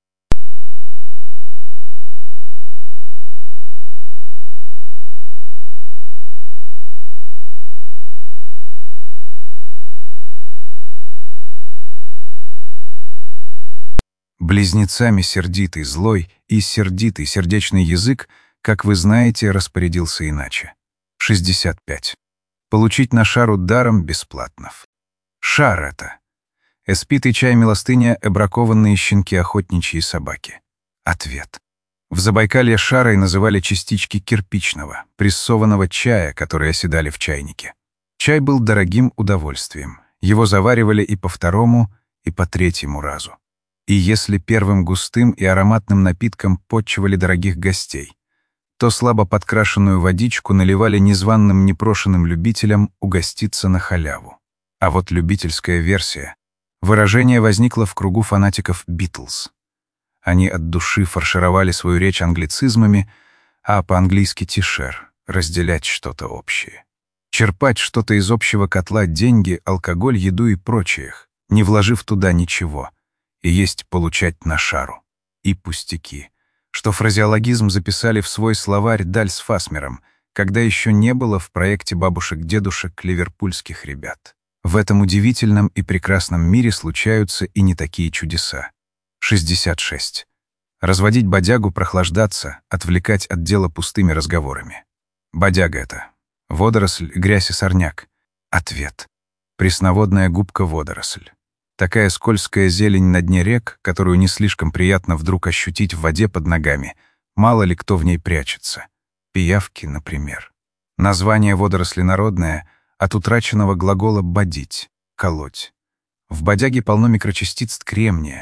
Близнецами сердитый злой и сердитый сердечный язык, как вы знаете, распорядился иначе. шестьдесят пять. Получить на шару даром бесплатно. Шар это. Эспитый чай милостыня, эбракованные щенки охотничьи собаки. Ответ. В Забайкалье шарой называли частички кирпичного, прессованного чая, которые оседали в чайнике. Чай был дорогим удовольствием. Его заваривали и по второму, и по третьему разу. И если первым густым и ароматным напитком подчивали дорогих гостей, то слабо подкрашенную водичку наливали незваным непрошенным любителям угоститься на халяву. А вот любительская версия. Выражение возникло в кругу фанатиков «Битлз». Они от души фаршировали свою речь англицизмами, а по-английски «тишер» — разделять что-то общее. Черпать что-то из общего котла — деньги, алкоголь, еду и прочее, не вложив туда ничего. И есть получать на шару. И пустяки. Что фразеологизм записали в свой словарь Даль с Фасмером, когда еще не было в проекте бабушек-дедушек ливерпульских ребят. В этом удивительном и прекрасном мире случаются и не такие чудеса. шестьдесят шесть. Разводить бодягу, прохлаждаться, отвлекать от дела пустыми разговорами. Бодяга это. Водоросль, грязь и сорняк. Ответ. Пресноводная губка-водоросль. Такая скользкая зелень на дне рек, которую не слишком приятно вдруг ощутить в воде под ногами. Мало ли кто в ней прячется. Пиявки, например. Название водоросли народное от утраченного глагола «бодить» — «колоть». В бодяге полно микрочастиц кремния,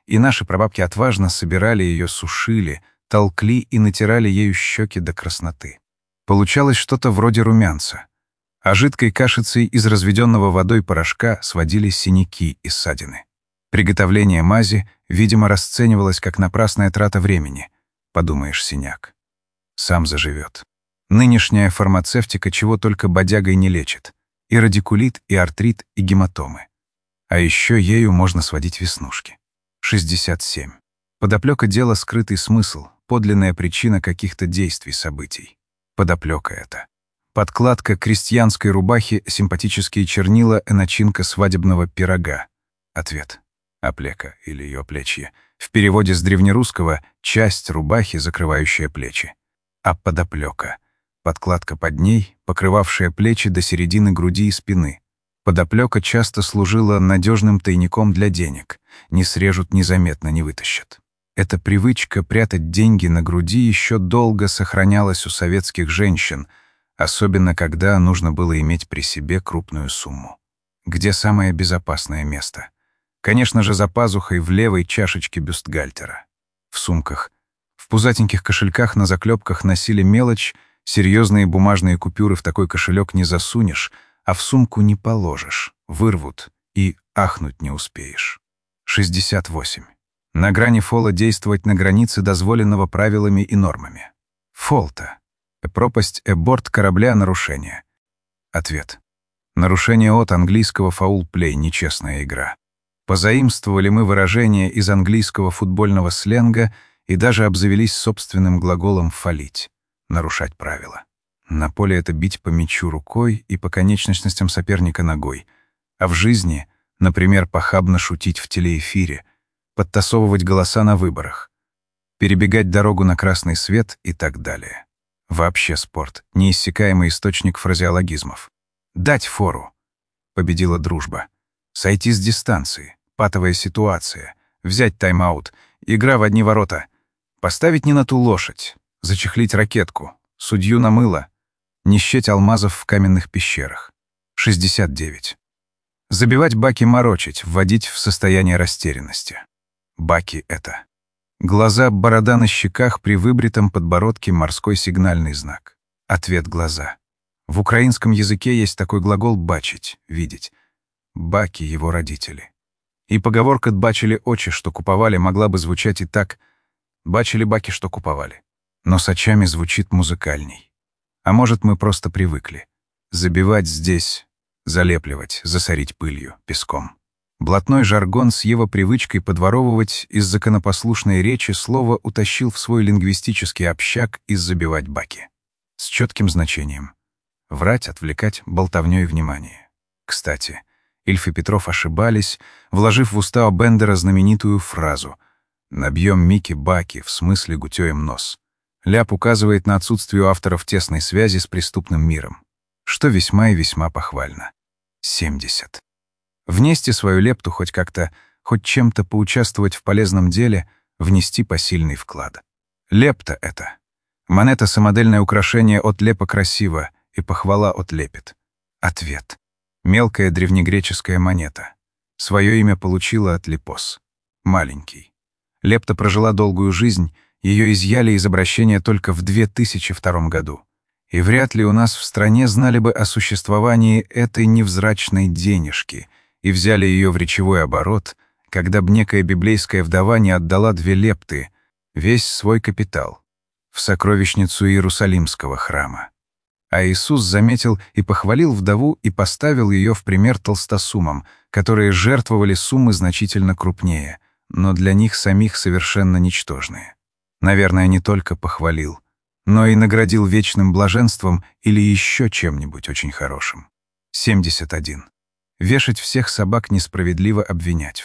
и наши прабабки отважно собирали ее, сушили, толкли и натирали ею щеки до красноты. Получалось что-то вроде румянца, а жидкой кашицей из разведенного водой порошка сводили синяки и ссадины. Приготовление мази, видимо, расценивалось как напрасная трата времени. Подумаешь, синяк. Сам заживет. Нынешняя фармацевтика чего только бодягой не лечит. И радикулит, и артрит, и гематомы. А еще ею можно сводить веснушки. шестьдесят семь. Подоплека дела — скрытый смысл, подлинная причина каких-то действий, событий. Подоплека это. Подкладка крестьянской рубахи, симпатические чернила и начинка свадебного пирога. Ответ. Оплека или ее плечье. В переводе с древнерусского «часть рубахи, закрывающая плечи». А подоплека. Подкладка под ней, покрывавшая плечи до середины груди и спины. Подоплека часто служила надежным тайником для денег. Не срежут, незаметно не вытащат. Эта привычка прятать деньги на груди еще долго сохранялась у советских женщин, особенно когда нужно было иметь при себе крупную сумму. Где самое безопасное место? Конечно же, за пазухой в левой чашечке бюстгальтера. В сумках. В пузатеньких кошельках на заклепках носили мелочь, серьезные бумажные купюры в такой кошелек не засунешь, а в сумку не положишь, вырвут, и ахнуть не успеешь. шестьдесят восемь. На грани фола действовать на границе дозволенного правилами и нормами. Фол-то. Пропасть эборт корабля — нарушение. Ответ. Нарушение от английского фаул-плей, нечестная игра. Позаимствовали мы выражение из английского футбольного сленга и даже обзавелись собственным глаголом «фалить» — нарушать правила. На поле это бить по мячу рукой и по конечностям соперника ногой, а в жизни, например, похабно шутить в телеэфире, подтасовывать голоса на выборах, перебегать дорогу на красный свет и так далее. Вообще спорт — неиссякаемый источник фразеологизмов. Дать фору — победила дружба. Сойти с дистанции — патовая ситуация. Взять тайм-аут — игра в одни ворота. Поставить не на ту лошадь, зачехлить ракетку, судью на мыло, не счесть алмазов в каменных пещерах. шестьдесят девять. Забивать баки, морочить, вводить в состояние растерянности. Баки — это. Глаза, борода на щеках, при выбритом подбородке морской сигнальный знак. Ответ — глаза. В украинском языке есть такой глагол «бачить» — видеть. Баки — его родители. И поговорка «дбачили очи, что куповали» могла бы звучать и так: «бачили баки, что куповали». Но с очами звучит музыкальней. А может, мы просто привыкли. Забивать здесь, залепливать, засорить пылью, песком. Блатной жаргон с его привычкой подворовывать из законопослушной речи слово утащил в свой лингвистический общак и забивать баки. С четким значением. Врать, отвлекать болтовнёй внимание. Кстати, Ильф и Петров ошибались, вложив в уста Бендера знаменитую фразу «Набьем Микки баки, в смысле гутёем нос». Ляп указывает на отсутствие у авторов тесной связи с преступным миром, что весьма и весьма похвально. семьдесят. Внести свою лепту хоть как-то, хоть чем-то поучаствовать в полезном деле, внести посильный вклад. Лепта — это. Монета — самодельное украшение от лепа красиво, и похвала от лепет. Ответ. Мелкая древнегреческая монета. Свое имя получила от лепос. Маленький. Лепта прожила долгую жизнь, ее изъяли из обращения только в две тысячи втором году. И вряд ли у нас в стране знали бы о существовании этой невзрачной денежки и взяли ее в речевой оборот, когда б некая библейская вдова не отдала две лепты, весь свой капитал, в сокровищницу Иерусалимского храма. А Иисус заметил и похвалил вдову и поставил ее в пример толстосумам, которые жертвовали суммы значительно крупнее, но для них самих совершенно ничтожные. Наверное, не только похвалил, но и наградил вечным блаженством или еще чем-нибудь очень хорошим. семьдесят один. Вешать всех собак, несправедливо обвинять.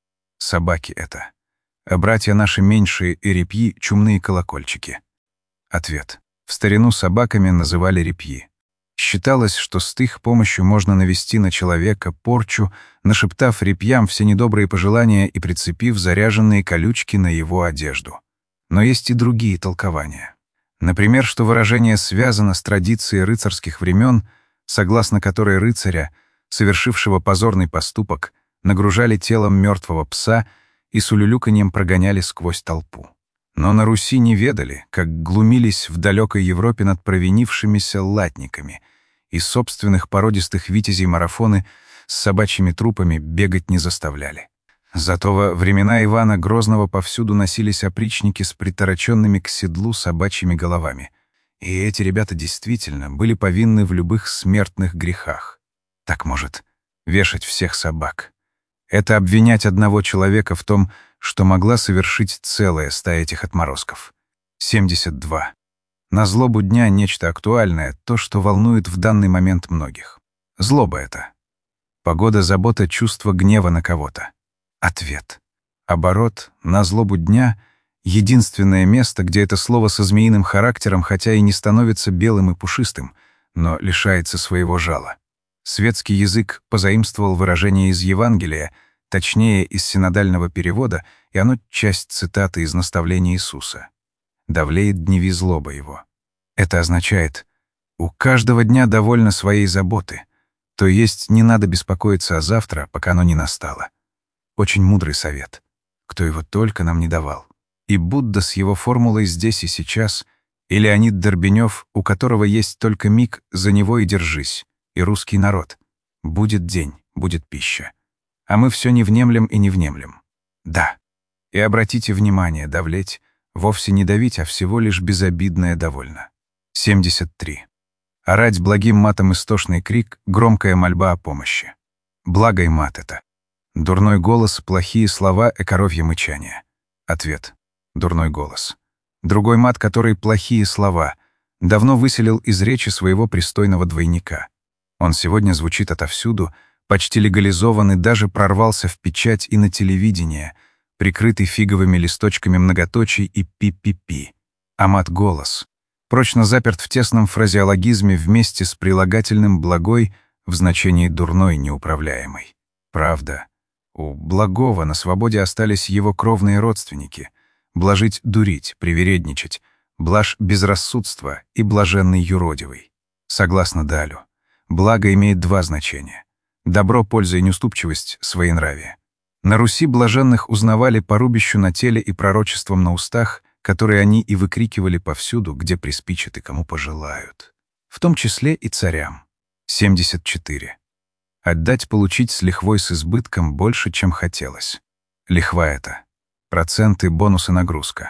Собаки — это. А братья наши меньшие и репьи — чумные колокольчики. Ответ. В старину собаками называли репьи. Считалось, что с их помощью можно навести на человека порчу, нашептав репьям все недобрые пожелания и прицепив заряженные колючки на его одежду. Но есть и другие толкования. Например, что выражение связано с традицией рыцарских времен, согласно которой рыцаря, совершившего позорный поступок, нагружали телом мертвого пса и с улюлюканьем прогоняли сквозь толпу. Но на Руси не ведали, как глумились в далекой Европе над провинившимися латниками, и собственных породистых витязей марафоны с собачьими трупами бегать не заставляли. Зато во времена Ивана Грозного повсюду носились опричники с притороченными к седлу собачьими головами. И эти ребята действительно были повинны в любых смертных грехах. Так, может, вешать всех собак. Это обвинять одного человека в том, что могла совершить целая стая этих отморозков. семьдесят два. На злобу дня нечто актуальное, то, что волнует в данный момент многих. Злоба это. Погода, забота, чувство гнева на кого-то. Ответ. Оборот, на злобу дня — единственное место, где это слово со змеиным характером, хотя и не становится белым и пушистым, но лишается своего жала. Светский язык позаимствовал выражение из Евангелия, точнее, из синодального перевода, и оно часть цитаты из наставления Иисуса. «Давлеет дневи злоба его». Это означает «у каждого дня довольно своей заботы», то есть не надо беспокоиться о завтра, пока оно не настало. Очень мудрый совет. Кто его только нам не давал. И Будда с его формулой «здесь и сейчас», и Леонид Дорбенёв, у которого есть только миг, за него и держись, и русский народ. Будет день, будет пища. А мы все не внемлем и не внемлем. Да. И обратите внимание, давлеть — вовсе не давить, а всего лишь безобидное довольно. семьдесят три. Орать благим матом истошный крик, громкая мольба о помощи. Благо и мат это. Дурной голос, плохие слова и коровье мычание. Ответ. Дурной голос. Другой мат, который плохие слова, давно выселил из речи своего пристойного двойника. Он сегодня звучит отовсюду, почти легализован и даже прорвался в печать и на телевидение, прикрытый фиговыми листочками многоточий и пи-пи-пи. А мат-голос прочно заперт в тесном фразеологизме вместе с прилагательным «благой» в значении «дурной, неуправляемый». Правда, у благого на свободе остались его кровные родственники. Блажить — дурить, привередничать, блажь — безрассудство и блаженный юродивый. Согласно Далю, благо имеет два значения. Добро, польза и неуступчивость — своенравие. На Руси блаженных узнавали по рубищу на теле и пророчествам на устах, которые они и выкрикивали повсюду, где приспичат и кому пожелают. В том числе и царям. семьдесят четыре. Отдать, получить с лихвой с избытком больше, чем хотелось. Лихва это. Проценты, бонусы, нагрузка.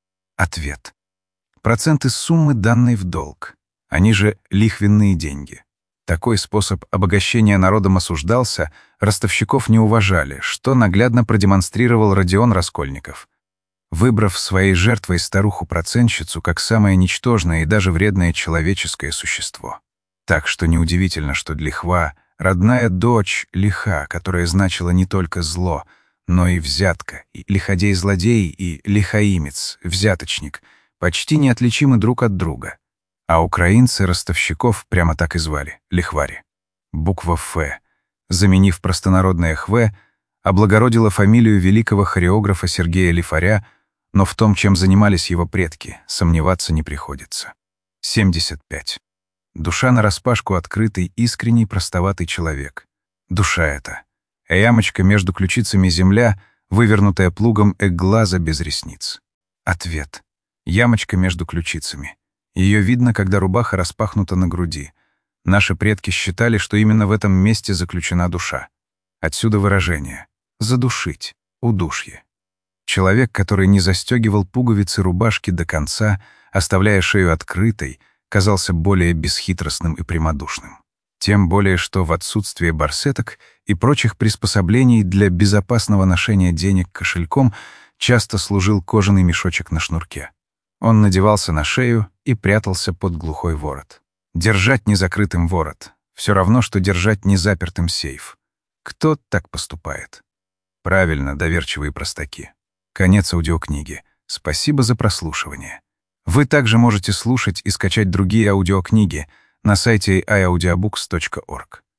Ответ. Проценты суммы, данной в долг. Они же лихвенные деньги. Такой способ обогащения народом осуждался, ростовщиков не уважали, что наглядно продемонстрировал Родион Раскольников, выбрав своей жертвой старуху-процентщицу как самое ничтожное и даже вредное человеческое существо. Так что неудивительно, что лихва — родная дочь лиха, которая значила не только зло, но и взятка, и лиходей-злодей, и лихаимец, взяточник, почти неотличимы друг от друга. А украинцы ростовщиков прямо так и звали — лихвари. Буква «Ф», заменив простонародное «хв», облагородила фамилию великого хореографа Сергея Лифаря, но в том, чем занимались его предки, сомневаться не приходится. семьдесят пять. Душа нараспашку открытый, искренний, простоватый человек. Душа эта. Ямочка между ключицами земля, вывернутая плугом эглаза без ресниц. Ответ. Ямочка между ключицами. Ее видно, когда рубаха распахнута на груди. Наши предки считали, что именно в этом месте заключена душа. Отсюда выражение «задушить», «удушье». Человек, который не застегивал пуговицы рубашки до конца, оставляя шею открытой, казался более бесхитростным и прямодушным. Тем более, что в отсутствие барсеток и прочих приспособлений для безопасного ношения денег кошельком часто служил кожаный мешочек на шнурке. Он надевался на шею и прятался под глухой ворот. Держать незакрытым ворот — все равно, что держать незапертым сейф. Кто так поступает? Правильно, доверчивые простаки. Конец аудиокниги. Спасибо за прослушивание. Вы также можете слушать и скачать другие аудиокниги на сайте ай аудиобукс точка орг.